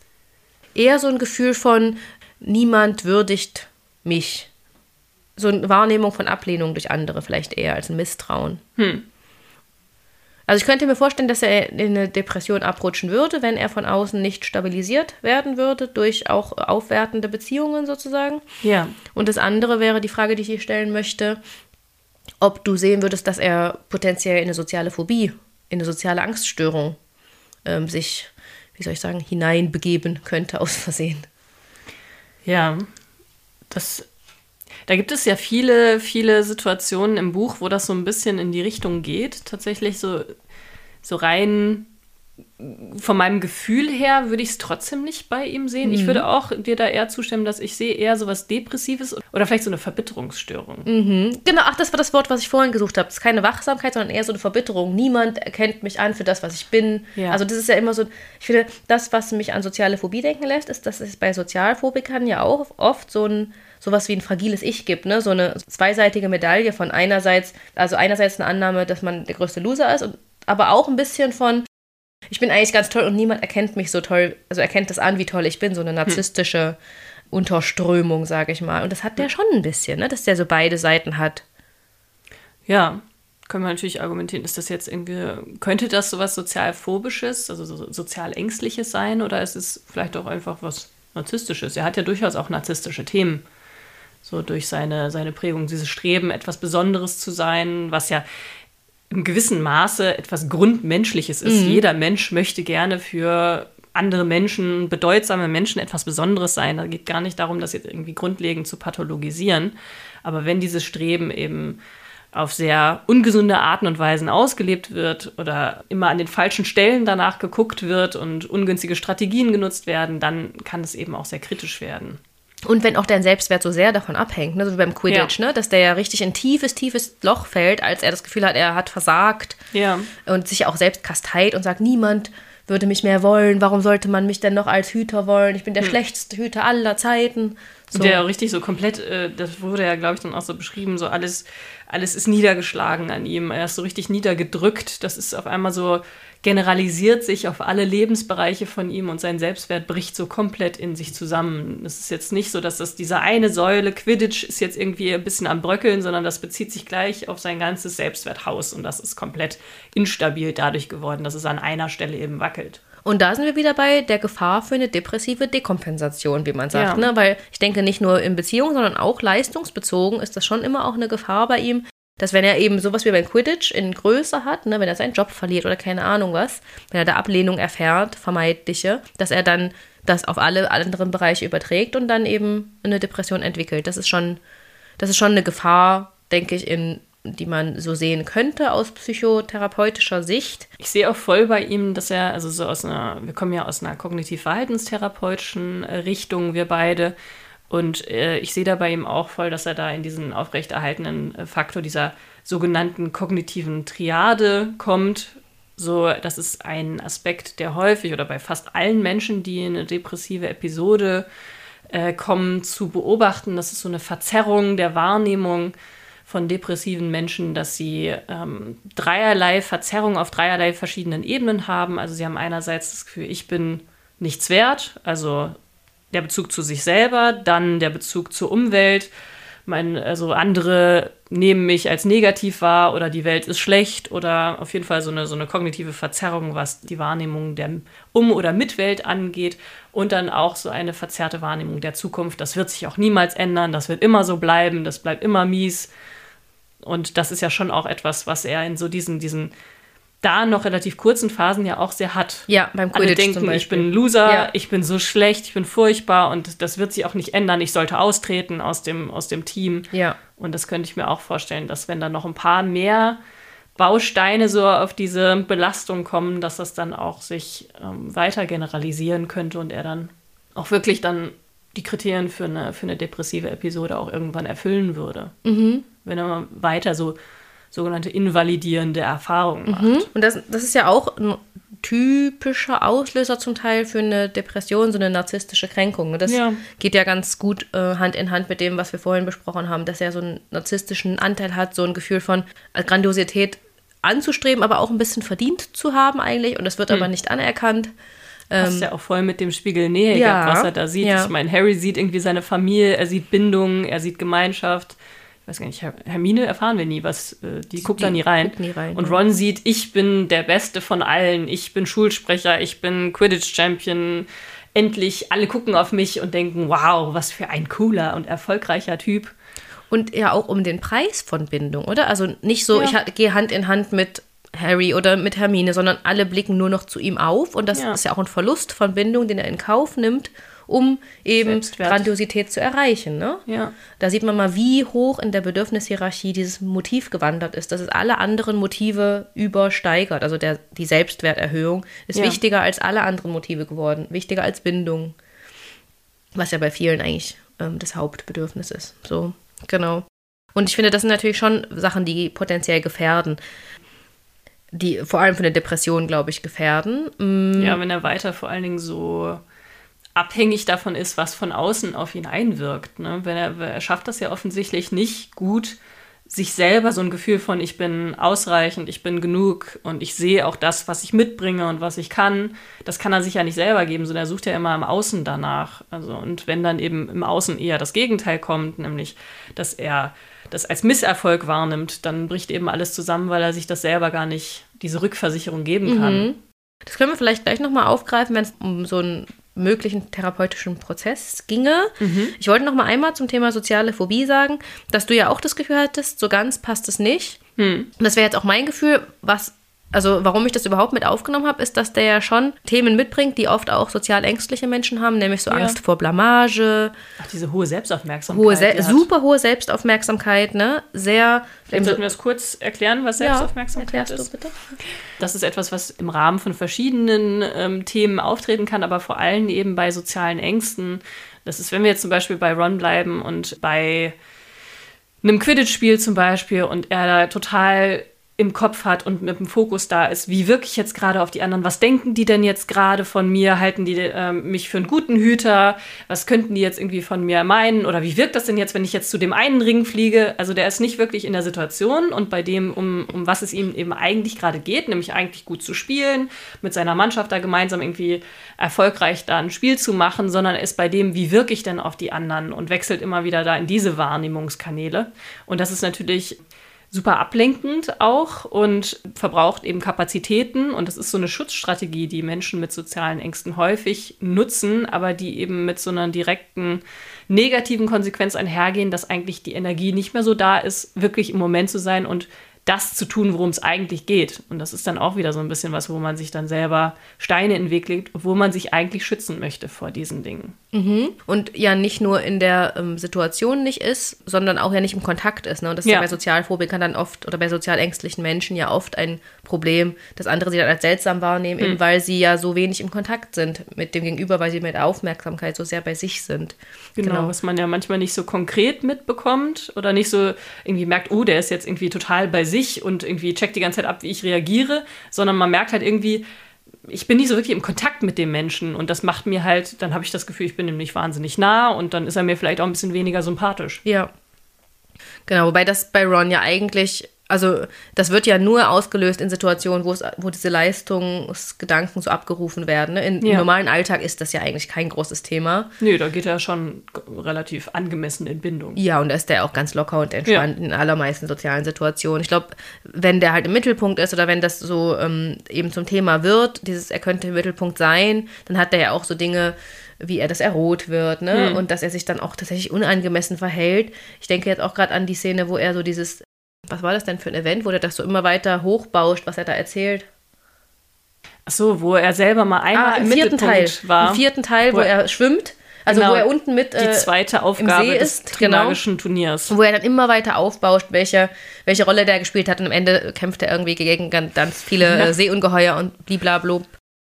Eher so ein Gefühl von niemand würdigt mich. So eine Wahrnehmung von Ablehnung durch andere vielleicht eher als ein Misstrauen. Hm. Also ich könnte mir vorstellen, dass er in eine Depression abrutschen würde, wenn er von außen nicht stabilisiert werden würde durch auch aufwertende Beziehungen sozusagen. Ja. Und das andere wäre die Frage, die ich hier stellen möchte, ob du sehen würdest, dass er potenziell in eine soziale Phobie, in eine soziale Angststörung ähm, sich, wie soll ich sagen, hineinbegeben könnte aus Versehen. Ja, das, da gibt es ja viele, viele Situationen im Buch, wo das so ein bisschen in die Richtung geht. Tatsächlich so, so rein von meinem Gefühl her würde ich es trotzdem nicht bei ihm sehen. Mhm. Ich würde auch dir da eher zustimmen, dass ich sehe eher so was Depressives oder vielleicht so eine Verbitterungsstörung. Mhm. Genau, ach, das war das Wort, was ich vorhin gesucht habe. Das ist keine Wachsamkeit, sondern eher so eine Verbitterung. Niemand erkennt mich an für das, was ich bin. Ja. Also das ist ja immer so, ich finde, das, was mich an soziale Phobie denken lässt, ist, dass es bei Sozialphobikern ja auch oft so ein sowas wie ein fragiles Ich gibt, ne? So eine zweiseitige Medaille von einerseits, also einerseits eine Annahme, dass man der größte Loser ist, und, aber auch ein bisschen von ich bin eigentlich ganz toll und niemand erkennt mich so toll, also erkennt das an, wie toll ich bin, so eine narzisstische hm. Unterströmung, sage ich mal. Und das hat der schon ein bisschen, ne? Dass der so beide Seiten hat. Ja, können wir natürlich argumentieren, ist das jetzt irgendwie, könnte das sowas sozialphobisches, also so sozial ängstliches sein oder ist es vielleicht auch einfach was Narzisstisches? Er hat ja durchaus auch narzisstische Themen, so durch seine, seine Prägung, dieses Streben, etwas Besonderes zu sein, was ja im gewissen Maße etwas Grundmenschliches ist. Mhm. Jeder Mensch möchte gerne für andere Menschen, bedeutsame Menschen etwas Besonderes sein. Da geht gar nicht darum, das jetzt irgendwie grundlegend zu pathologisieren. Aber wenn dieses Streben eben auf sehr ungesunde Arten und Weisen ausgelebt wird oder immer an den falschen Stellen danach geguckt wird und ungünstige Strategien genutzt werden, dann kann es eben auch sehr kritisch werden. Und wenn auch dein Selbstwert so sehr davon abhängt, ne, so wie beim Quidditch, ja. ne, dass der ja richtig in ein tiefes, tiefes Loch fällt, als er das Gefühl hat, er hat versagt ja. und sich auch selbst kasteit und sagt, niemand würde mich mehr wollen, warum sollte man mich denn noch als Hüter wollen? Ich bin der hm. schlechteste Hüter aller Zeiten. So. Der richtig so komplett, äh, das wurde ja, glaube ich, dann auch so beschrieben, so alles, alles ist niedergeschlagen an ihm. Er ist so richtig niedergedrückt. Das ist auf einmal so, generalisiert sich auf alle Lebensbereiche von ihm und sein Selbstwert bricht so komplett in sich zusammen. Es ist jetzt nicht so, dass das diese eine Säule, Quidditch, ist jetzt irgendwie ein bisschen am Bröckeln, sondern das bezieht sich gleich auf sein ganzes Selbstwerthaus und das ist komplett instabil dadurch geworden, dass es an einer Stelle eben wackelt. Und da sind wir wieder bei der Gefahr für eine depressive Dekompensation, wie man sagt. Ja. Ne? Weil ich denke, nicht nur in Beziehungen, sondern auch leistungsbezogen ist das schon immer auch eine Gefahr bei ihm, dass wenn er eben sowas wie beim Quidditch in Größe hat, ne, wenn er seinen Job verliert oder keine Ahnung was, wenn er da Ablehnung erfährt, vermeidliche, dass er dann das auf alle anderen Bereiche überträgt und dann eben eine Depression entwickelt. Das ist schon, das ist schon eine Gefahr, denke ich, in, die man so sehen könnte aus psychotherapeutischer Sicht. Ich sehe auch voll bei ihm, dass er, also so aus einer, wir kommen ja aus einer kognitiv-verhaltenstherapeutischen Richtung, wir beide, und äh, ich sehe da bei ihm auch voll, dass er da in diesen aufrechterhaltenen äh, Faktor dieser sogenannten kognitiven Triade kommt. So, das ist ein Aspekt, der häufig oder bei fast allen Menschen, die in eine depressive Episode äh, kommen, zu beobachten. Das ist so eine Verzerrung der Wahrnehmung von depressiven Menschen, dass sie ähm, dreierlei Verzerrung auf dreierlei verschiedenen Ebenen haben. Also sie haben einerseits das Gefühl, ich bin nichts wert, also der Bezug zu sich selber, dann der Bezug zur Umwelt. Mein, also andere nehmen mich als negativ wahr oder die Welt ist schlecht oder auf jeden Fall so eine, so eine kognitive Verzerrung, was die Wahrnehmung der Um- oder Mitwelt angeht und dann auch so eine verzerrte Wahrnehmung der Zukunft. Das wird sich auch niemals ändern, das wird immer so bleiben, das bleibt immer mies. Und das ist ja schon auch etwas, was er in so diesen, diesen da noch relativ kurzen Phasen ja auch sehr hat. Ja, beim Quidditch Alle denken, zum Beispiel. Ich bin ein Loser, ja. ich bin so schlecht, ich bin furchtbar und das wird sich auch nicht ändern. Ich sollte austreten aus dem, aus dem Team. Ja. Und das könnte ich mir auch vorstellen, dass wenn da noch ein paar mehr Bausteine so auf diese Belastung kommen, dass das dann auch sich ähm, weiter generalisieren könnte und er dann auch wirklich dann die Kriterien für eine, für eine depressive Episode auch irgendwann erfüllen würde. Mhm. Wenn er mal weiter so sogenannte invalidierende Erfahrungen macht. Mhm. Und das, das ist ja auch ein typischer Auslöser zum Teil für eine Depression, so eine narzisstische Kränkung. Das ja. geht ja ganz gut äh, Hand in Hand mit dem, was wir vorhin besprochen haben, dass er so einen narzisstischen Anteil hat, so ein Gefühl von Grandiosität anzustreben, aber auch ein bisschen verdient zu haben eigentlich und das wird hm. aber nicht anerkannt. Passt ähm, ja auch voll mit dem Spiegel Nähe ja, gehabt, was er da sieht. Ja. Ich meine, Harry sieht irgendwie seine Familie, er sieht Bindung, er sieht Gemeinschaft. Ich weiß gar nicht, Hermine erfahren wir nie, was, äh, die, die guckt da nie rein. nie rein. Und Ron sieht, ich bin der Beste von allen, ich bin Schulsprecher, ich bin Quidditch-Champion. Endlich, alle gucken auf mich und denken, wow, was für ein cooler und erfolgreicher Typ. Und ja auch um den Preis von Bindung, oder? Also nicht so, ja. ich gehe Hand in Hand mit Harry oder mit Hermine, sondern alle blicken nur noch zu ihm auf. Und das ja. ist ja auch ein Verlust von Bindung, den er in Kauf nimmt, um eben Selbstwert. Grandiosität zu erreichen. Ne? Ja. Da sieht man mal, wie hoch in der Bedürfnishierarchie dieses Motiv gewandert ist, dass es alle anderen Motive übersteigert. Also der, die Selbstwerterhöhung ist ja. wichtiger als alle anderen Motive geworden, wichtiger als Bindung, was ja bei vielen eigentlich ähm, das Hauptbedürfnis ist. So, genau. Und ich finde, das sind natürlich schon Sachen, die potenziell gefährden, die vor allem für eine Depression, glaube ich, gefährden. Mm. Ja, wenn er weiter vor allen Dingen so abhängig davon ist, was von außen auf ihn einwirkt. Ne? Wenn er, er schafft das ja offensichtlich nicht gut, sich selber so ein Gefühl von, ich bin ausreichend, ich bin genug und ich sehe auch das, was ich mitbringe und was ich kann. Das kann er sich ja nicht selber geben, sondern er sucht ja immer im Außen danach. Also, und wenn dann eben im Außen eher das Gegenteil kommt, nämlich, dass er das als Misserfolg wahrnimmt, dann bricht eben alles zusammen, weil er sich das selber gar nicht, diese Rückversicherung geben kann. Mhm. Das können wir vielleicht gleich nochmal aufgreifen, wenn es um so einen möglichen therapeutischen Prozess ginge. Mhm. Ich wollte noch mal einmal zum Thema soziale Phobie sagen, dass du ja auch das Gefühl hattest, so ganz passt es nicht. Mhm. Und das wäre jetzt auch mein Gefühl, was, also warum ich das überhaupt mit aufgenommen habe, ist, dass der ja schon Themen mitbringt, die oft auch sozial ängstliche Menschen haben, nämlich so ja. Angst vor Blamage. Ach, diese hohe Selbstaufmerksamkeit. Hohe Se- super hohe Selbstaufmerksamkeit, ne? Sehr. Vielleicht sollten wir es kurz erklären, was Selbstaufmerksamkeit ja, erklärst ist. Du bitte? Das ist etwas, was im Rahmen von verschiedenen ähm, Themen auftreten kann, aber vor allem eben bei sozialen Ängsten. Das ist, wenn wir jetzt zum Beispiel bei Ron bleiben und bei einem Quidditch-Spiel zum Beispiel und er da total im Kopf hat und mit dem Fokus da ist, wie wirke ich jetzt gerade auf die anderen, was denken die denn jetzt gerade von mir, halten die äh, mich für einen guten Hüter, was könnten die jetzt irgendwie von mir meinen oder wie wirkt das denn jetzt, wenn ich jetzt zu dem einen Ring fliege, also der ist nicht wirklich in der Situation und bei dem, um, um was es ihm eben eigentlich gerade geht, nämlich eigentlich gut zu spielen, mit seiner Mannschaft da gemeinsam irgendwie erfolgreich da ein Spiel zu machen, sondern er ist bei dem, wie wirke ich denn auf die anderen und wechselt immer wieder da in diese Wahrnehmungskanäle und das ist natürlich super ablenkend auch und verbraucht eben Kapazitäten. Und das ist so eine Schutzstrategie, die Menschen mit sozialen Ängsten häufig nutzen, aber die eben mit so einer direkten negativen Konsequenz einhergehen, dass eigentlich die Energie nicht mehr so da ist, wirklich im Moment zu sein und das zu tun, worum es eigentlich geht. Und das ist dann auch wieder so ein bisschen was, wo man sich dann selber Steine in den Weg legt, obwohl man sich eigentlich schützen möchte vor diesen Dingen. Mhm. Und ja nicht nur in der ähm, Situation nicht ist, sondern auch ja nicht im Kontakt ist. Ne? Und das ist ja, ja bei Sozialphobikern dann oft oder bei sozial ängstlichen Menschen ja oft ein Problem, dass andere sie dann als seltsam wahrnehmen, mhm. eben weil sie ja so wenig im Kontakt sind mit dem Gegenüber, weil sie mit Aufmerksamkeit so sehr bei sich sind. Genau, genau. Was man ja manchmal nicht so konkret mitbekommt oder nicht so irgendwie merkt, oh, der ist jetzt irgendwie total bei sich und irgendwie checkt die ganze Zeit ab, wie ich reagiere, sondern man merkt halt irgendwie, ich bin nicht so wirklich im Kontakt mit dem Menschen und das macht mir halt, dann habe ich das Gefühl, ich bin ihm nicht wahnsinnig nah und dann ist er mir vielleicht auch ein bisschen weniger sympathisch. Ja, genau, wobei das bei Ron ja eigentlich, also das wird ja nur ausgelöst in Situationen, wo es, wo diese Leistungsgedanken so abgerufen werden. Ne? In, ja. Im normalen Alltag ist das ja eigentlich kein großes Thema. Nee, da geht er schon relativ angemessen in Bindung. Ja, und da ist der auch ganz locker und entspannt ja. in allermeisten sozialen Situationen. Ich glaube, wenn der halt im Mittelpunkt ist oder wenn das so ähm, eben zum Thema wird, dieses, er könnte im Mittelpunkt sein, dann hat er ja auch so Dinge, wie er, dass er rot wird, ne? Hm. Und dass er sich dann auch tatsächlich unangemessen verhält. Ich denke jetzt auch gerade an die Szene, wo er so dieses, was war das denn für ein Event, wo der das so immer weiter hochbauscht, was er da erzählt? Ach so, wo er selber mal einmal ah, im, im vierten Teil war. Im vierten Teil, wo, wo er schwimmt. Also genau, wo er unten mit äh, die zweite Aufgabe im See des ist, Trimagischen genau, Turniers. Wo er dann immer weiter aufbauscht, welche, welche Rolle der gespielt hat. Und am Ende kämpft er irgendwie gegen ganz, ganz viele ja. äh, Seeungeheuer und bliblablub.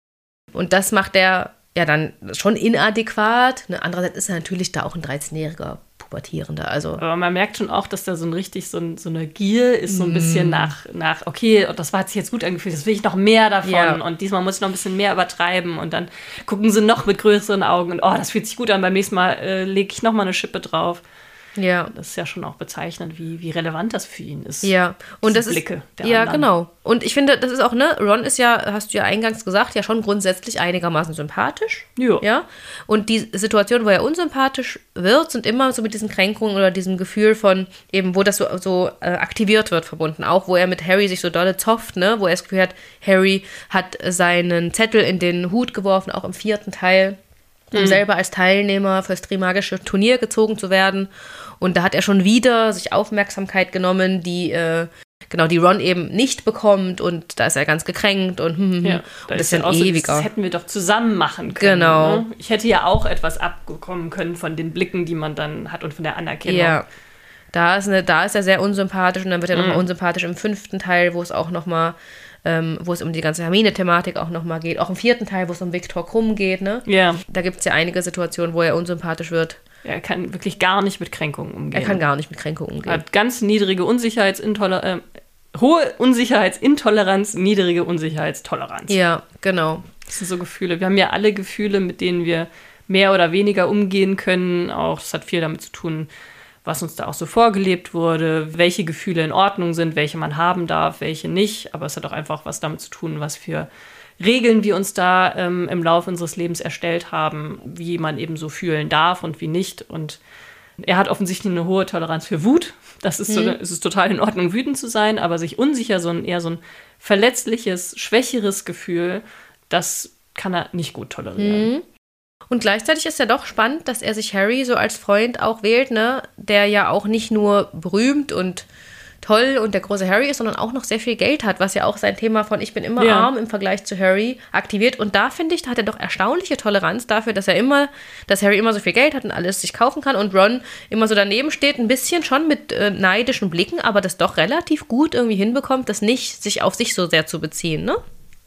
Und das macht er ja dann schon inadäquat. Ne? Andererseits ist er natürlich da auch ein dreizehnjähriger Pubertierender. Also. Aber man merkt schon auch, dass da so ein richtig so, ein, so eine Gier ist, so ein bisschen nach, nach okay, das hat sich jetzt gut angefühlt, das will ich noch mehr davon ja. und diesmal muss ich noch ein bisschen mehr übertreiben und dann gucken sie noch mit größeren Augen und oh, das fühlt sich gut an, beim nächsten Mal äh, lege ich noch mal eine Schippe drauf. Ja. Das ist ja schon auch bezeichnend, wie, wie relevant das für ihn ist. Ja, und das Blicke ist, der ja, anderen. Genau. Und ich finde, das ist auch, ne, Ron ist ja, hast du ja eingangs gesagt, ja schon grundsätzlich einigermaßen sympathisch. Ja. ja. Und die Situation, wo er unsympathisch wird, sind immer so mit diesen Kränkungen oder diesem Gefühl von eben, wo das so, so äh, aktiviert wird, verbunden. Auch, wo er mit Harry sich so dolle zofft, ne, wo er das Gefühl hat, Harry hat seinen Zettel in den Hut geworfen, auch im vierten Teil, um mhm. selber als Teilnehmer fürs Trimagische Turnier gezogen zu werden. Und da hat er schon wieder sich Aufmerksamkeit genommen, die, äh, genau, die Ron eben nicht bekommt. Und da ist er ganz gekränkt und, hm, hm, ja, und da das ist ist ein so, ewiger. Das hätten wir doch zusammen machen können. Genau. Ne? Ich hätte ja auch etwas abbekommen können von den Blicken, die man dann hat und von der Anerkennung. Ja, da ist, eine, da ist er sehr unsympathisch und dann wird er mhm. nochmal unsympathisch im fünften Teil, wo es auch nochmal, ähm, wo es um die ganze Hermine-Thematik auch nochmal geht. Auch im vierten Teil, wo es um Viktor Krumm geht, ne? Ja. Da gibt es ja einige Situationen, wo er unsympathisch wird. Er kann wirklich gar nicht mit Kränkungen umgehen. Er kann gar nicht mit Kränkungen umgehen. Er hat ganz niedrige Unsicherheitsintoleranz, äh, hohe Unsicherheitsintoleranz, niedrige Unsicherheitstoleranz. Ja, genau. Das sind so Gefühle. Wir haben ja alle Gefühle, mit denen wir mehr oder weniger umgehen können. Auch das hat viel damit zu tun, was uns da auch so vorgelebt wurde, welche Gefühle in Ordnung sind, welche man haben darf, welche nicht. Aber es hat auch einfach was damit zu tun, was für Regeln wir uns da ähm, im Laufe unseres Lebens erstellt haben, wie man eben so fühlen darf und wie nicht. Und er hat offensichtlich eine hohe Toleranz für Wut. Das ist, so, mhm. es ist total in Ordnung, wütend zu sein, aber sich unsicher, so ein eher so ein verletzliches, schwächeres Gefühl, das kann er nicht gut tolerieren. Mhm. Und gleichzeitig ist ja doch spannend, dass er sich Harry so als Freund auch wählt, ne, der ja auch nicht nur berühmt und toll und der große Harry ist, sondern auch noch sehr viel Geld hat, was ja auch sein Thema von ich bin immer ja. arm im Vergleich zu Harry aktiviert. Und da, finde ich, da hat er doch erstaunliche Toleranz dafür, dass er immer, dass Harry immer so viel Geld hat und alles sich kaufen kann und Ron immer so daneben steht, ein bisschen schon mit äh, neidischen Blicken, aber das doch relativ gut irgendwie hinbekommt, das nicht sich auf sich so sehr zu beziehen, ne?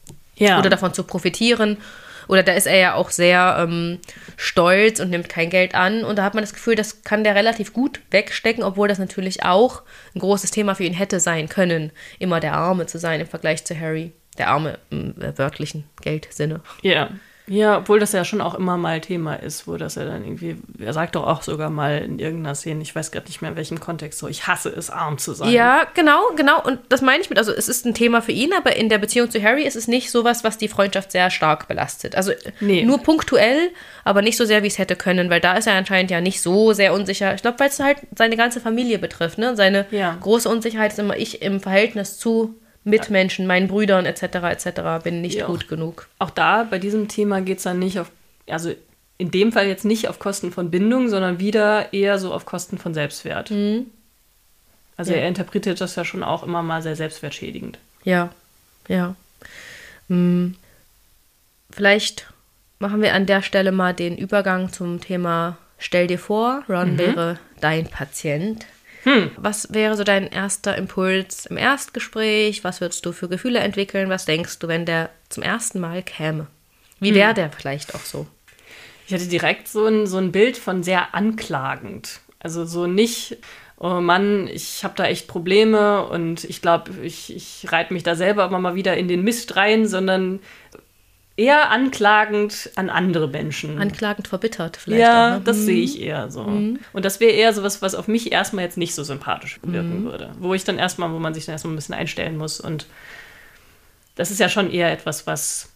Ja. Oder davon zu profitieren. Oder da ist er ja auch sehr ähm, stolz und nimmt kein Geld an. Und da hat man das Gefühl, das kann der relativ gut wegstecken, obwohl das natürlich auch ein großes Thema für ihn hätte sein können, immer der Arme zu sein im Vergleich zu Harry. Der Arme im äh, wörtlichen Geldsinne. Ja, Ja, obwohl das ja schon auch immer mal Thema ist, wo das ja dann irgendwie, er sagt doch auch sogar mal in irgendeiner Szene, ich weiß gerade nicht mehr in welchem Kontext, so, ich hasse es, arm zu sein. Ja, genau, genau, und das meine ich mit, also es ist ein Thema für ihn, aber in der Beziehung zu Harry ist es nicht sowas, was die Freundschaft sehr stark belastet. Also nee. Nur punktuell, aber nicht so sehr, wie es hätte können, weil da ist er anscheinend ja nicht so sehr unsicher. Ich glaube, weil es halt seine ganze Familie betrifft, ne? Seine ja. große Unsicherheit ist immer ich im Verhältnis zu Mitmenschen, meinen Brüdern et cetera et cetera bin nicht ja, gut genug. Auch da, bei diesem Thema geht es dann nicht auf, also in dem Fall jetzt nicht auf Kosten von Bindung, sondern wieder eher so auf Kosten von Selbstwert. Mhm. Also ja. er interpretiert das ja schon auch immer mal sehr selbstwertschädigend. Ja, ja. Hm. Vielleicht machen wir an der Stelle mal den Übergang zum Thema Stell dir vor, Ron mhm. wäre dein Patient. Hm. Was wäre so dein erster Impuls im Erstgespräch? Was würdest du für Gefühle entwickeln? Was denkst du, wenn der zum ersten Mal käme? Wie wäre hm. der vielleicht auch so? Ich hatte direkt so ein, so ein Bild von sehr anklagend. Also so nicht, oh Mann, ich habe da echt Probleme und ich glaube, ich, ich reite mich da selber immer mal wieder in den Mist rein, sondern eher anklagend an andere Menschen. Anklagend verbittert vielleicht ja, auch. Ja, ne? das mhm. sehe ich eher so. Mhm. Und das wäre eher sowas, was auf mich erstmal jetzt nicht so sympathisch wirken mhm. würde. Wo ich dann erstmal, wo man sich dann erstmal ein bisschen einstellen muss. Und das ist ja schon eher etwas, was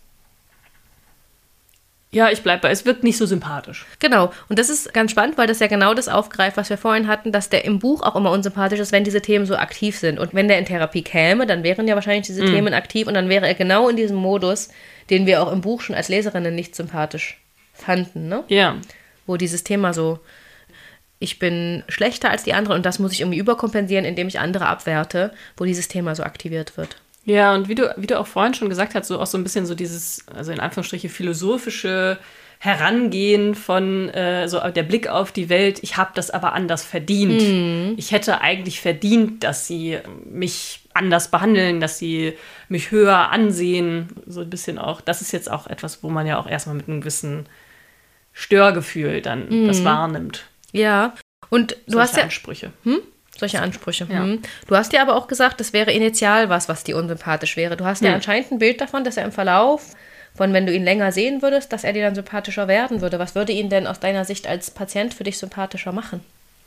ja, ich bleibe bei, es wirkt nicht so sympathisch. Genau, und das ist ganz spannend, weil das ja genau das aufgreift, was wir vorhin hatten, dass der im Buch auch immer unsympathisch ist, wenn diese Themen so aktiv sind. Und wenn der in Therapie käme, dann wären ja wahrscheinlich diese mm. Themen aktiv und dann wäre er genau in diesem Modus, den wir auch im Buch schon als Leserinnen nicht sympathisch fanden, ne? Ja. Wo dieses Thema so, ich bin schlechter als die andere und das muss ich irgendwie überkompensieren, indem ich andere abwerte, wo dieses Thema so aktiviert wird. Ja, und wie du, wie du auch vorhin schon gesagt hast, so auch so ein bisschen so dieses, also in Anführungsstriche philosophische Herangehen von äh, so der Blick auf die Welt, ich habe das aber anders verdient. Mhm. Ich hätte eigentlich verdient, dass sie mich anders behandeln, dass sie mich höher ansehen. So ein bisschen auch, das ist jetzt auch etwas, wo man ja auch erstmal mit einem gewissen Störgefühl dann mhm. das wahrnimmt. Ja, und du Solche hast ja Ansprüche. Hm? Solche Ansprüche. Ja. Hm. Du hast ja aber auch gesagt, das wäre initial was, was dir unsympathisch wäre. Du hast ja hm. anscheinend ein Bild davon, dass er im Verlauf von, wenn du ihn länger sehen würdest, dass er dir dann sympathischer werden würde. Was würde ihn denn aus deiner Sicht als Patient für dich sympathischer machen?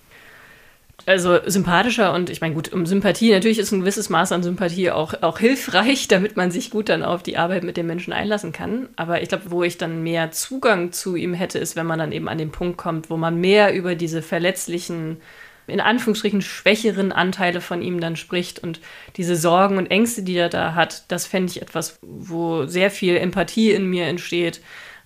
Also sympathischer und ich meine, gut, um Sympathie, natürlich ist ein gewisses Maß an Sympathie auch, auch hilfreich, damit man sich gut dann auf die Arbeit mit dem Menschen einlassen kann. Aber ich glaube, wo ich dann mehr Zugang zu ihm hätte, ist, wenn man dann eben an den Punkt kommt, wo man mehr über diese verletzlichen, in Anführungsstrichen schwächeren Anteile von ihm dann spricht und diese Sorgen und Ängste, die er da hat, das fände ich etwas, wo sehr viel Empathie in mir entsteht,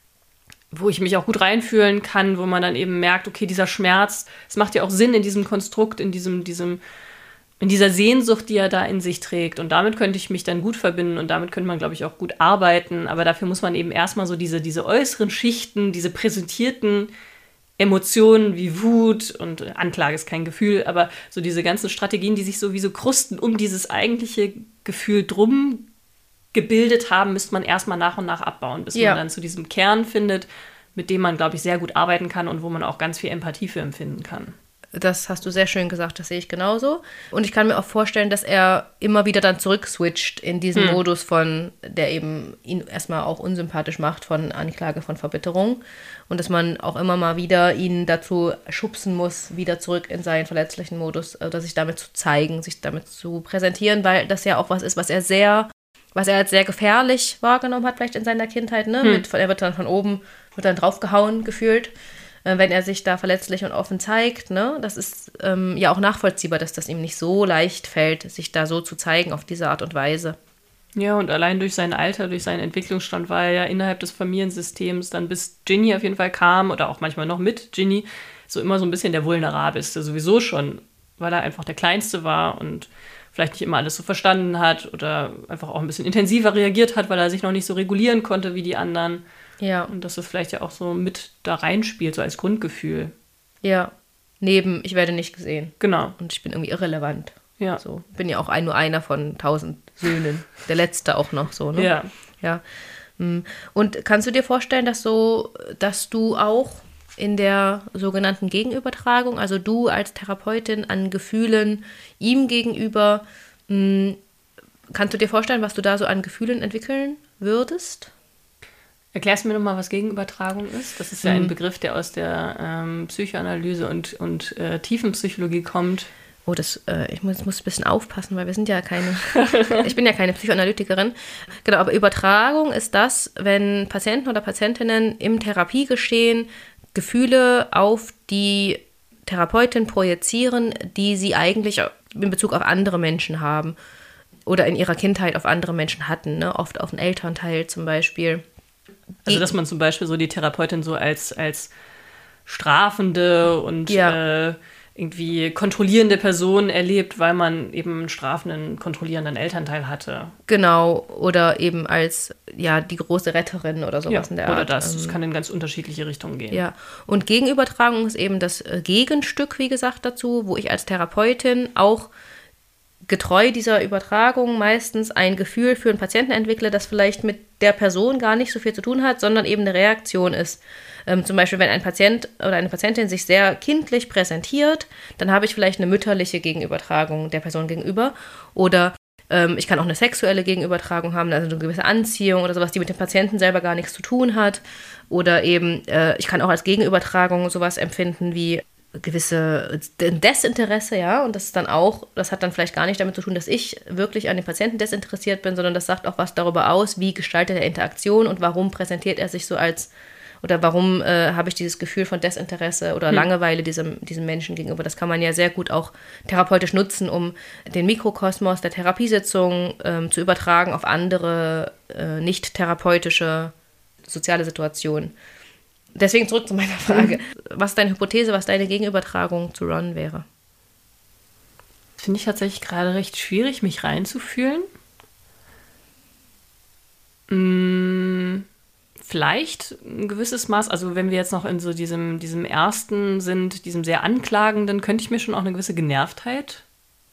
wo ich mich auch gut reinfühlen kann, wo man dann eben merkt, okay, dieser Schmerz, es macht ja auch Sinn in diesem Konstrukt, in diesem, diesem, in dieser Sehnsucht, die er da in sich trägt. Und damit könnte ich mich dann gut verbinden und damit könnte man, glaube ich, auch gut arbeiten. Aber dafür muss man eben erstmal so diese, diese äußeren Schichten, diese präsentierten Emotionen wie Wut und Anklage ist kein Gefühl, aber so diese ganzen Strategien, die sich so wie so Krusten um dieses eigentliche Gefühl drum gebildet haben, müsste man erstmal nach und nach abbauen, bis ja. man dann zu diesem Kern findet, mit dem man, glaube ich, sehr gut arbeiten kann und wo man auch ganz viel Empathie für empfinden kann. Das hast du sehr schön gesagt, das sehe ich genauso. Und ich kann mir auch vorstellen, dass er immer wieder dann zurückswitcht in diesen hm. Modus von, der eben ihn erstmal auch unsympathisch macht, von Anklage, von Verbitterung. Und dass man auch immer mal wieder ihn dazu schubsen muss, wieder zurück in seinen verletzlichen Modus, oder sich damit zu zeigen, sich damit zu präsentieren, weil das ja auch was ist, was er sehr, was er als sehr gefährlich wahrgenommen hat, vielleicht in seiner Kindheit, ne? Hm. Mit, er wird dann von oben, wird dann draufgehauen gefühlt. Wenn er sich da verletzlich und offen zeigt, ne, das ist ähm, ja auch nachvollziehbar, dass das ihm nicht so leicht fällt, sich da so zu zeigen auf diese Art und Weise. Ja, und allein durch sein Alter, durch seinen Entwicklungsstand war er ja innerhalb des Familiensystems dann bis Ginny auf jeden Fall kam oder auch manchmal noch mit Ginny so immer so ein bisschen der Vulnerabelste, sowieso schon, weil er einfach der Kleinste war und vielleicht nicht immer alles so verstanden hat oder einfach auch ein bisschen intensiver reagiert hat, weil er sich noch nicht so regulieren konnte wie die anderen. Ja. Und dass das vielleicht ja auch so mit da reinspielt, so als Grundgefühl. Ja. Neben, ich werde nicht gesehen. Genau. Und ich bin irgendwie irrelevant. Ja. So. Bin ja auch ein, nur einer von tausend Söhnen. Der letzte auch noch so, ne? Ja. Ja. Und kannst du dir vorstellen, dass so, dass du auch in der sogenannten Gegenübertragung, also du als Therapeutin an Gefühlen ihm gegenüber, mh, kannst du dir vorstellen, was du da so an Gefühlen entwickeln würdest? Erklärst du mir nochmal, was Gegenübertragung ist? Das ist ja ein Begriff, der aus der ähm, Psychoanalyse und, und äh, Tiefenpsychologie kommt. Oh, das, äh, ich muss, muss ein bisschen aufpassen, weil wir sind ja keine, ich bin ja keine Psychoanalytikerin. Genau, aber Übertragung ist das, wenn Patienten oder Patientinnen im Therapiegeschehen Gefühle auf die Therapeutin projizieren, die sie eigentlich in Bezug auf andere Menschen haben oder in ihrer Kindheit auf andere Menschen hatten, ne? Oft auf einen Elternteil zum Beispiel. Also, dass man zum Beispiel so die Therapeutin so als, als strafende und ja. äh, irgendwie kontrollierende Person erlebt, weil man eben einen strafenden, kontrollierenden Elternteil hatte. Genau, oder eben als ja die große Retterin oder sowas ja, in der Art. Oder das, das kann in ganz unterschiedliche Richtungen gehen. Ja, und Gegenübertragung ist eben das Gegenstück, wie gesagt, dazu, wo ich als Therapeutin auch getreu dieser Übertragung meistens ein Gefühl für einen Patienten entwickle, das vielleicht mit der Person gar nicht so viel zu tun hat, sondern eben eine Reaktion ist. Ähm, zum Beispiel, wenn ein Patient oder eine Patientin sich sehr kindlich präsentiert, dann habe ich vielleicht eine mütterliche Gegenübertragung der Person gegenüber. Oder ähm, ich kann auch eine sexuelle Gegenübertragung haben, also eine gewisse Anziehung oder sowas, die mit dem Patienten selber gar nichts zu tun hat. Oder eben, äh, ich kann auch als Gegenübertragung sowas empfinden wie gewisse Desinteresse, ja, und das ist dann auch, das hat dann vielleicht gar nicht damit zu tun, dass ich wirklich an den Patienten desinteressiert bin, sondern das sagt auch was darüber aus, wie gestaltet er Interaktion und warum präsentiert er sich so als, oder warum äh, habe ich dieses Gefühl von Desinteresse oder hm. Langeweile diesem, diesem Menschen gegenüber. Das kann man ja sehr gut auch therapeutisch nutzen, um den Mikrokosmos der Therapiesitzung ähm, zu übertragen auf andere äh, nicht therapeutische soziale Situationen. Deswegen zurück zu meiner Frage. Was ist deine Hypothese, was deine Gegenübertragung zu Ron wäre? Das finde ich tatsächlich gerade recht schwierig, mich reinzufühlen. Hm, vielleicht ein gewisses Maß, also wenn wir jetzt noch in so diesem, diesem ersten sind, diesem sehr anklagenden, könnte ich mir schon auch eine gewisse Genervtheit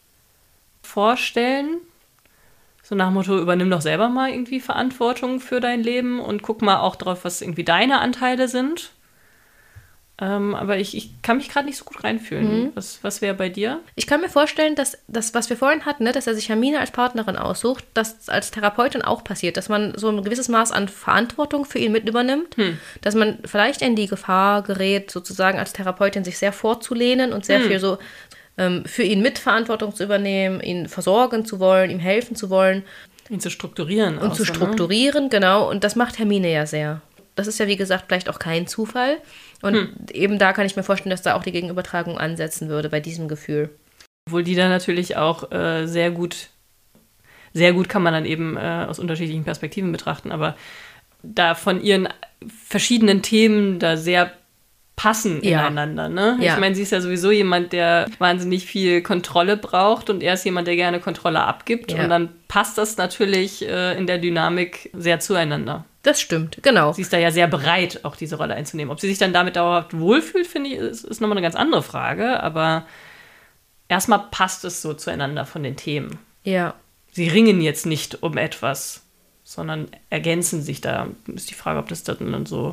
vorstellen. So nach dem Motto, übernimm doch selber mal irgendwie Verantwortung für dein Leben und guck mal auch drauf, was irgendwie deine Anteile sind. Ähm, aber ich, ich kann mich gerade nicht so gut reinfühlen. Mhm. Was, was wäre bei dir? Ich kann mir vorstellen, dass das, was wir vorhin hatten, ne, dass er sich Hermine als Partnerin aussucht, dass als Therapeutin auch passiert, dass man so ein gewisses Maß an Verantwortung für ihn mit übernimmt, hm. dass man vielleicht in die Gefahr gerät, sozusagen als Therapeutin sich sehr vorzulehnen und sehr hm. viel so für ihn Mitverantwortung zu übernehmen, ihn versorgen zu wollen, ihm helfen zu wollen. Ihn zu strukturieren. Und zu so, strukturieren, ne? Genau. Und das macht Hermine ja sehr. Das ist ja, wie gesagt, vielleicht auch kein Zufall. Und hm. eben da kann ich mir vorstellen, dass da auch die Gegenübertragung ansetzen würde, bei diesem Gefühl. Obwohl die dann natürlich auch äh, sehr gut, sehr gut kann man dann eben äh, aus unterschiedlichen Perspektiven betrachten, aber da von ihren verschiedenen Themen da sehr passen ja. ineinander, ne? Ja. Ich meine, sie ist ja sowieso jemand, der wahnsinnig viel Kontrolle braucht und er ist jemand, der gerne Kontrolle abgibt ja. und dann passt das natürlich äh, in der Dynamik sehr zueinander. Das stimmt, genau. Sie ist da ja sehr bereit, auch diese Rolle einzunehmen. Ob sie sich dann damit dauerhaft wohlfühlt, finde ich, ist, ist nochmal eine ganz andere Frage, aber erstmal passt es so zueinander von den Themen. Ja. Sie ringen jetzt nicht um etwas, sondern ergänzen sich. Da ist die Frage, ob das dann so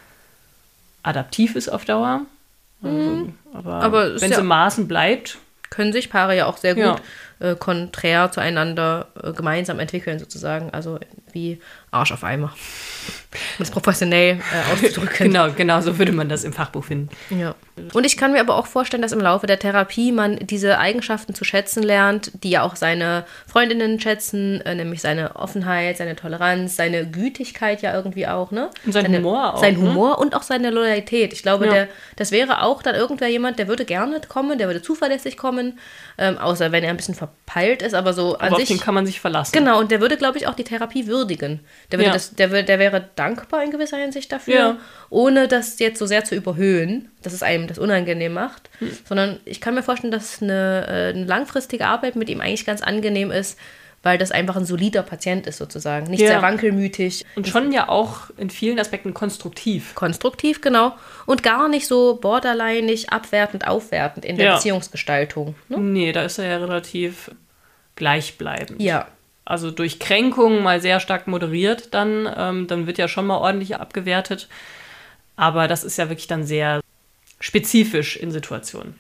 adaptiv ist auf Dauer. Also, mhm. Aber, aber wenn es ja, im Maßen bleibt. Können sich Paare ja auch sehr gut ja. äh, konträr zueinander äh, gemeinsam entwickeln, sozusagen. Also wie Arsch auf Eimer. Um das professionell äh, auszudrücken. Genau, genau, so würde man das im Fachbuch finden. Ja. Und ich kann mir aber auch vorstellen, dass im Laufe der Therapie man diese Eigenschaften zu schätzen lernt, die ja auch seine Freundinnen schätzen, äh, nämlich seine Offenheit, seine Toleranz, seine Gütigkeit ja irgendwie auch, ne? Und sein seine, Humor auch. Sein Humor ne? Und auch seine Loyalität. Ich glaube, ja. der, das wäre auch dann irgendwer jemand, der würde gerne kommen, der würde zuverlässig kommen, ähm, außer wenn er ein bisschen verpeilt ist, aber so aber an auf sich. Den kann man sich verlassen. Genau, und der würde, glaube ich, auch die Therapie würdigen. Der, würde ja. das, der, der wäre dankbar in gewisser Hinsicht dafür, ja. ohne das jetzt so sehr zu überhöhen, dass es einem das unangenehm macht, hm. sondern ich kann mir vorstellen, dass eine, eine langfristige Arbeit mit ihm eigentlich ganz angenehm ist, weil das einfach ein solider Patient ist sozusagen, nicht ja. sehr wankelmütig. Und schon ja auch in vielen Aspekten konstruktiv. Konstruktiv, genau. Und gar nicht so borderlineig, abwertend, aufwertend in der ja. Beziehungsgestaltung. Ne? Nee, da ist er ja relativ gleichbleibend. Ja. Also durch Kränkungen mal sehr stark moderiert dann, ähm, dann wird ja schon mal ordentlich abgewertet. Aber das ist ja wirklich dann sehr spezifisch in Situationen.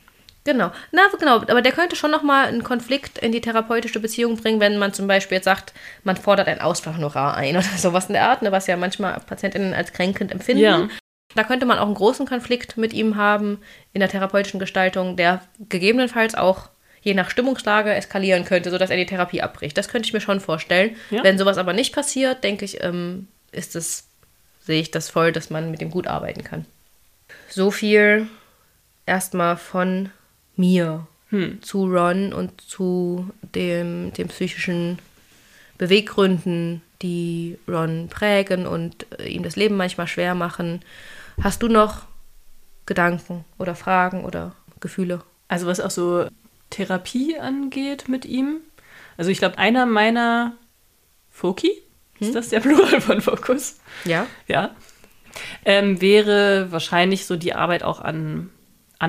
Genau, na genau, aber der könnte schon nochmal einen Konflikt in die therapeutische Beziehung bringen, wenn man zum Beispiel jetzt sagt, man fordert ein Ausfallhonorar ein oder sowas in der Art, ne, was ja manchmal PatientInnen als kränkend empfinden. Ja. Da könnte man auch einen großen Konflikt mit ihm haben in der therapeutischen Gestaltung, der gegebenenfalls auch je nach Stimmungslage eskalieren könnte, sodass er die Therapie abbricht. Das könnte ich mir schon vorstellen. Ja. Wenn sowas aber nicht passiert, denke ich, ähm, ist es, sehe ich das voll, dass man mit ihm gut arbeiten kann. So viel erstmal von mir hm. zu Ron und zu dem, den psychischen Beweggründen, die Ron prägen und äh, ihm das Leben manchmal schwer machen. Hast du noch Gedanken oder Fragen oder Gefühle? Also was auch so Therapie angeht mit ihm. Also ich glaube, einer meiner Foki, hm? ist das der Plural von Fokus? Ja. Ja. Ähm, wäre wahrscheinlich so die Arbeit auch an, an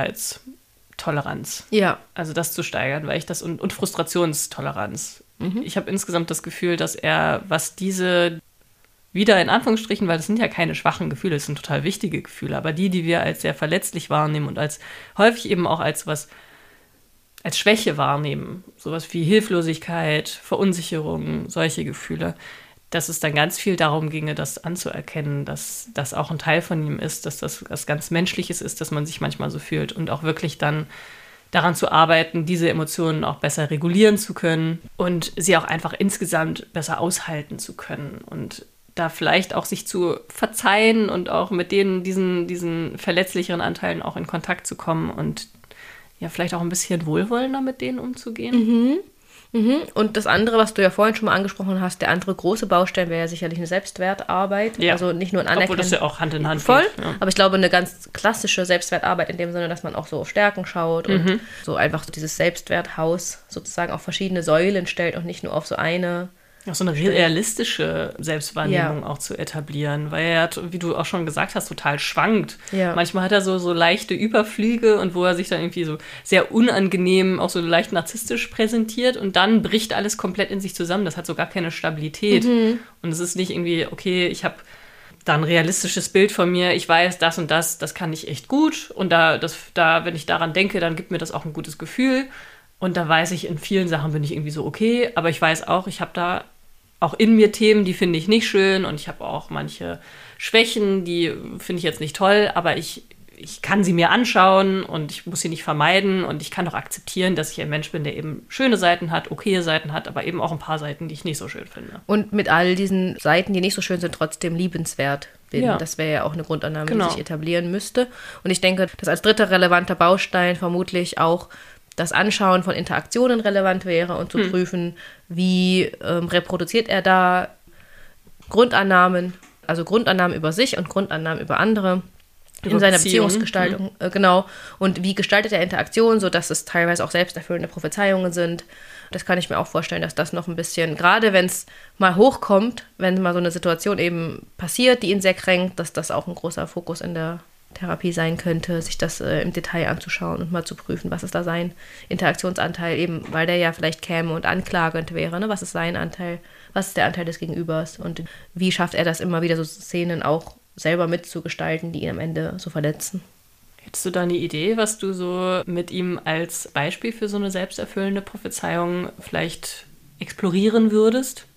Unsicherheitstoleranz. Ja. Also das zu steigern, weil ich das und, und Frustrationstoleranz. Mhm. Ich habe insgesamt das Gefühl, dass er, was diese wieder in Anführungsstrichen, weil das sind ja keine schwachen Gefühle, das sind total wichtige Gefühle, aber die, die wir als sehr verletzlich wahrnehmen und als häufig eben auch als was als Schwäche wahrnehmen, sowas wie Hilflosigkeit, Verunsicherung, solche Gefühle, dass es dann ganz viel darum ginge, das anzuerkennen, dass das auch ein Teil von ihm ist, dass das was ganz Menschliches ist, dass man sich manchmal so fühlt und auch wirklich dann daran zu arbeiten, diese Emotionen auch besser regulieren zu können und sie auch einfach insgesamt besser aushalten zu können und da vielleicht auch sich zu verzeihen und auch mit denen, diesen, diesen verletzlicheren Anteilen auch in Kontakt zu kommen und ja, vielleicht auch ein bisschen wohlwollender mit denen umzugehen. Mhm. Mhm. Und das andere, was du ja vorhin schon mal angesprochen hast, der andere große Baustein wäre ja sicherlich eine Selbstwertarbeit. Ja. Also nicht nur ein Anerkennen. Obwohl das ja auch Hand in Hand voll, geht. Ja. Aber ich glaube, eine ganz klassische Selbstwertarbeit in dem Sinne, dass man auch so auf Stärken schaut und mhm. so einfach dieses Selbstwerthaus sozusagen auf verschiedene Säulen stellt und nicht nur auf so eine. Auch so eine realistische Selbstwahrnehmung ja. auch zu etablieren, weil er, wie du auch schon gesagt hast, total schwankt. Ja. Manchmal hat er so, so leichte Überflüge und wo er sich dann irgendwie so sehr unangenehm, auch so leicht narzisstisch präsentiert und dann bricht alles komplett in sich zusammen. Das hat so gar keine Stabilität. Mhm. Und es ist nicht irgendwie, okay, ich habe da ein realistisches Bild von mir, ich weiß, das und das, das kann ich echt gut und da, das, da, wenn ich daran denke, dann gibt mir das auch ein gutes Gefühl und da weiß ich, in vielen Sachen bin ich irgendwie so okay, aber ich weiß auch, ich habe da auch in mir Themen, die finde ich nicht schön und ich habe auch manche Schwächen, die finde ich jetzt nicht toll, aber ich, ich kann sie mir anschauen und ich muss sie nicht vermeiden und ich kann doch akzeptieren, dass ich ein Mensch bin, der eben schöne Seiten hat, okaye Seiten hat, aber eben auch ein paar Seiten, die ich nicht so schön finde. Und mit all diesen Seiten, die nicht so schön sind, trotzdem liebenswert bin. Ja. Das wäre ja auch eine Grundannahme, genau. die sich etablieren müsste. Und ich denke, dass als dritter relevanter Baustein vermutlich auch das Anschauen von Interaktionen relevant wäre und zu hm. prüfen, wie ähm, reproduziert er da Grundannahmen, also Grundannahmen über sich und Grundannahmen über andere über in seiner Beziehung. Beziehungsgestaltung. Hm. Äh, genau. Und wie gestaltet er Interaktion, sodass es teilweise auch selbsterfüllende Prophezeiungen sind. Das kann ich mir auch vorstellen, dass das noch ein bisschen, gerade wenn es mal hochkommt, wenn mal so eine Situation eben passiert, die ihn sehr kränkt, dass das auch ein großer Fokus in der Therapie sein könnte, sich das äh, im Detail anzuschauen und mal zu prüfen, was ist da sein Interaktionsanteil, eben weil der ja vielleicht käme und anklagend wäre, ne? Was ist sein Anteil, was ist der Anteil des Gegenübers und wie schafft er das immer wieder, so Szenen auch selber mitzugestalten, die ihn am Ende so verletzen. Hättest du da eine Idee, was du so mit ihm als Beispiel für so eine selbsterfüllende Prophezeiung vielleicht explorieren würdest?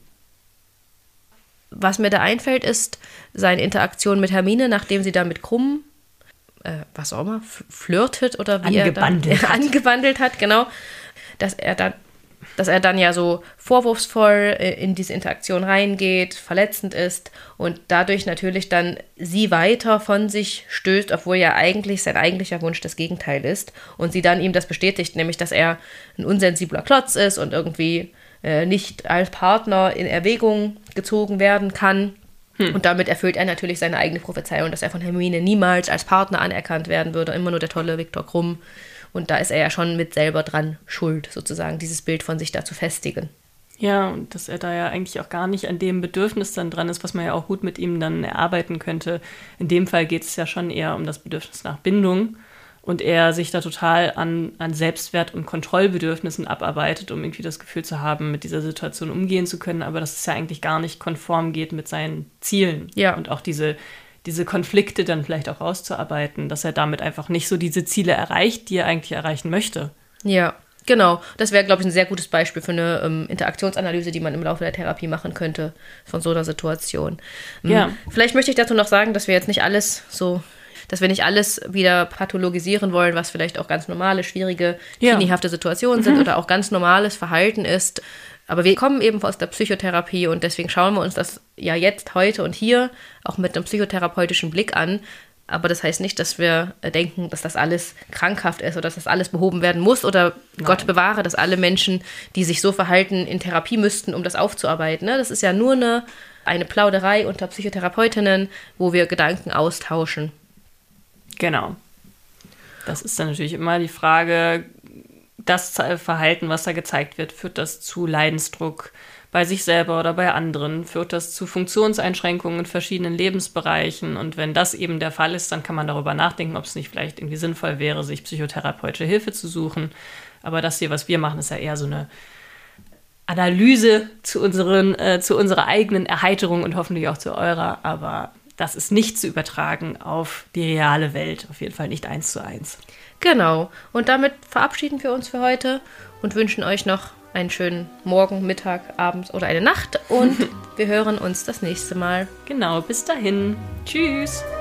Was mir da einfällt, ist seine Interaktion mit Hermine, nachdem sie da mit Krumm Äh, was auch immer, flirtet oder wie angebandelt er dann, hat. angebandelt hat, genau, dass er dann, dass er dann ja so vorwurfsvoll in diese Interaktion reingeht, verletzend ist und dadurch natürlich dann sie weiter von sich stößt, obwohl ja eigentlich sein eigentlicher Wunsch das Gegenteil ist und sie dann ihm das bestätigt, nämlich, dass er ein unsensibler Klotz ist und irgendwie äh, nicht als Partner in Erwägung gezogen werden kann. Hm. Und damit erfüllt er natürlich seine eigene Prophezeiung, dass er von Hermine niemals als Partner anerkannt werden würde, immer nur der tolle Viktor Krumm. Und da ist er ja schon mit selber dran schuld, sozusagen, dieses Bild von sich da zu festigen. Ja, und dass er da ja eigentlich auch gar nicht an dem Bedürfnis dann dran ist, was man ja auch gut mit ihm dann erarbeiten könnte. In dem Fall geht es ja schon eher um das Bedürfnis nach Bindung. Und er sich da total an, an Selbstwert- und Kontrollbedürfnissen abarbeitet, um irgendwie das Gefühl zu haben, mit dieser Situation umgehen zu können, aber dass es ja eigentlich gar nicht konform geht mit seinen Zielen. Ja. Und auch diese diese Konflikte dann vielleicht auch rauszuarbeiten, dass er damit einfach nicht so diese Ziele erreicht, die er eigentlich erreichen möchte. Ja, genau. Das wäre, glaube ich, ein sehr gutes Beispiel für eine ähm, Interaktionsanalyse, die man im Laufe der Therapie machen könnte von so einer Situation. Ähm, ja. Vielleicht möchte ich dazu noch sagen, dass wir jetzt nicht alles so, dass wir nicht alles wieder pathologisieren wollen, was vielleicht auch ganz normale, schwierige, ja. teeniehafte Situationen sind mhm. oder auch ganz normales Verhalten ist. Aber wir kommen eben aus der Psychotherapie und deswegen schauen wir uns das ja jetzt, heute und hier auch mit einem psychotherapeutischen Blick an. Aber das heißt nicht, dass wir denken, dass das alles krankhaft ist oder dass das alles behoben werden muss oder Nein. Gott bewahre, dass alle Menschen, die sich so verhalten, in Therapie müssten, um das aufzuarbeiten. Ne? Das ist ja nur eine, eine Plauderei unter Psychotherapeutinnen, wo wir Gedanken austauschen. Genau. Das ist dann natürlich immer die Frage, das Verhalten, was da gezeigt wird, führt das zu Leidensdruck bei sich selber oder bei anderen? Führt das zu Funktionseinschränkungen in verschiedenen Lebensbereichen? Und wenn das eben der Fall ist, dann kann man darüber nachdenken, ob es nicht vielleicht irgendwie sinnvoll wäre, sich psychotherapeutische Hilfe zu suchen. Aber das hier, was wir machen, ist ja eher so eine Analyse zu, unseren, äh, zu unserer eigenen Erheiterung und hoffentlich auch zu eurer. Aber das ist nicht zu übertragen auf die reale Welt. Auf jeden Fall nicht eins zu eins. Genau. Und damit verabschieden wir uns für heute und wünschen euch noch einen schönen Morgen, Mittag, Abend oder eine Nacht. Und wir hören uns das nächste Mal. Genau, bis dahin. Tschüss.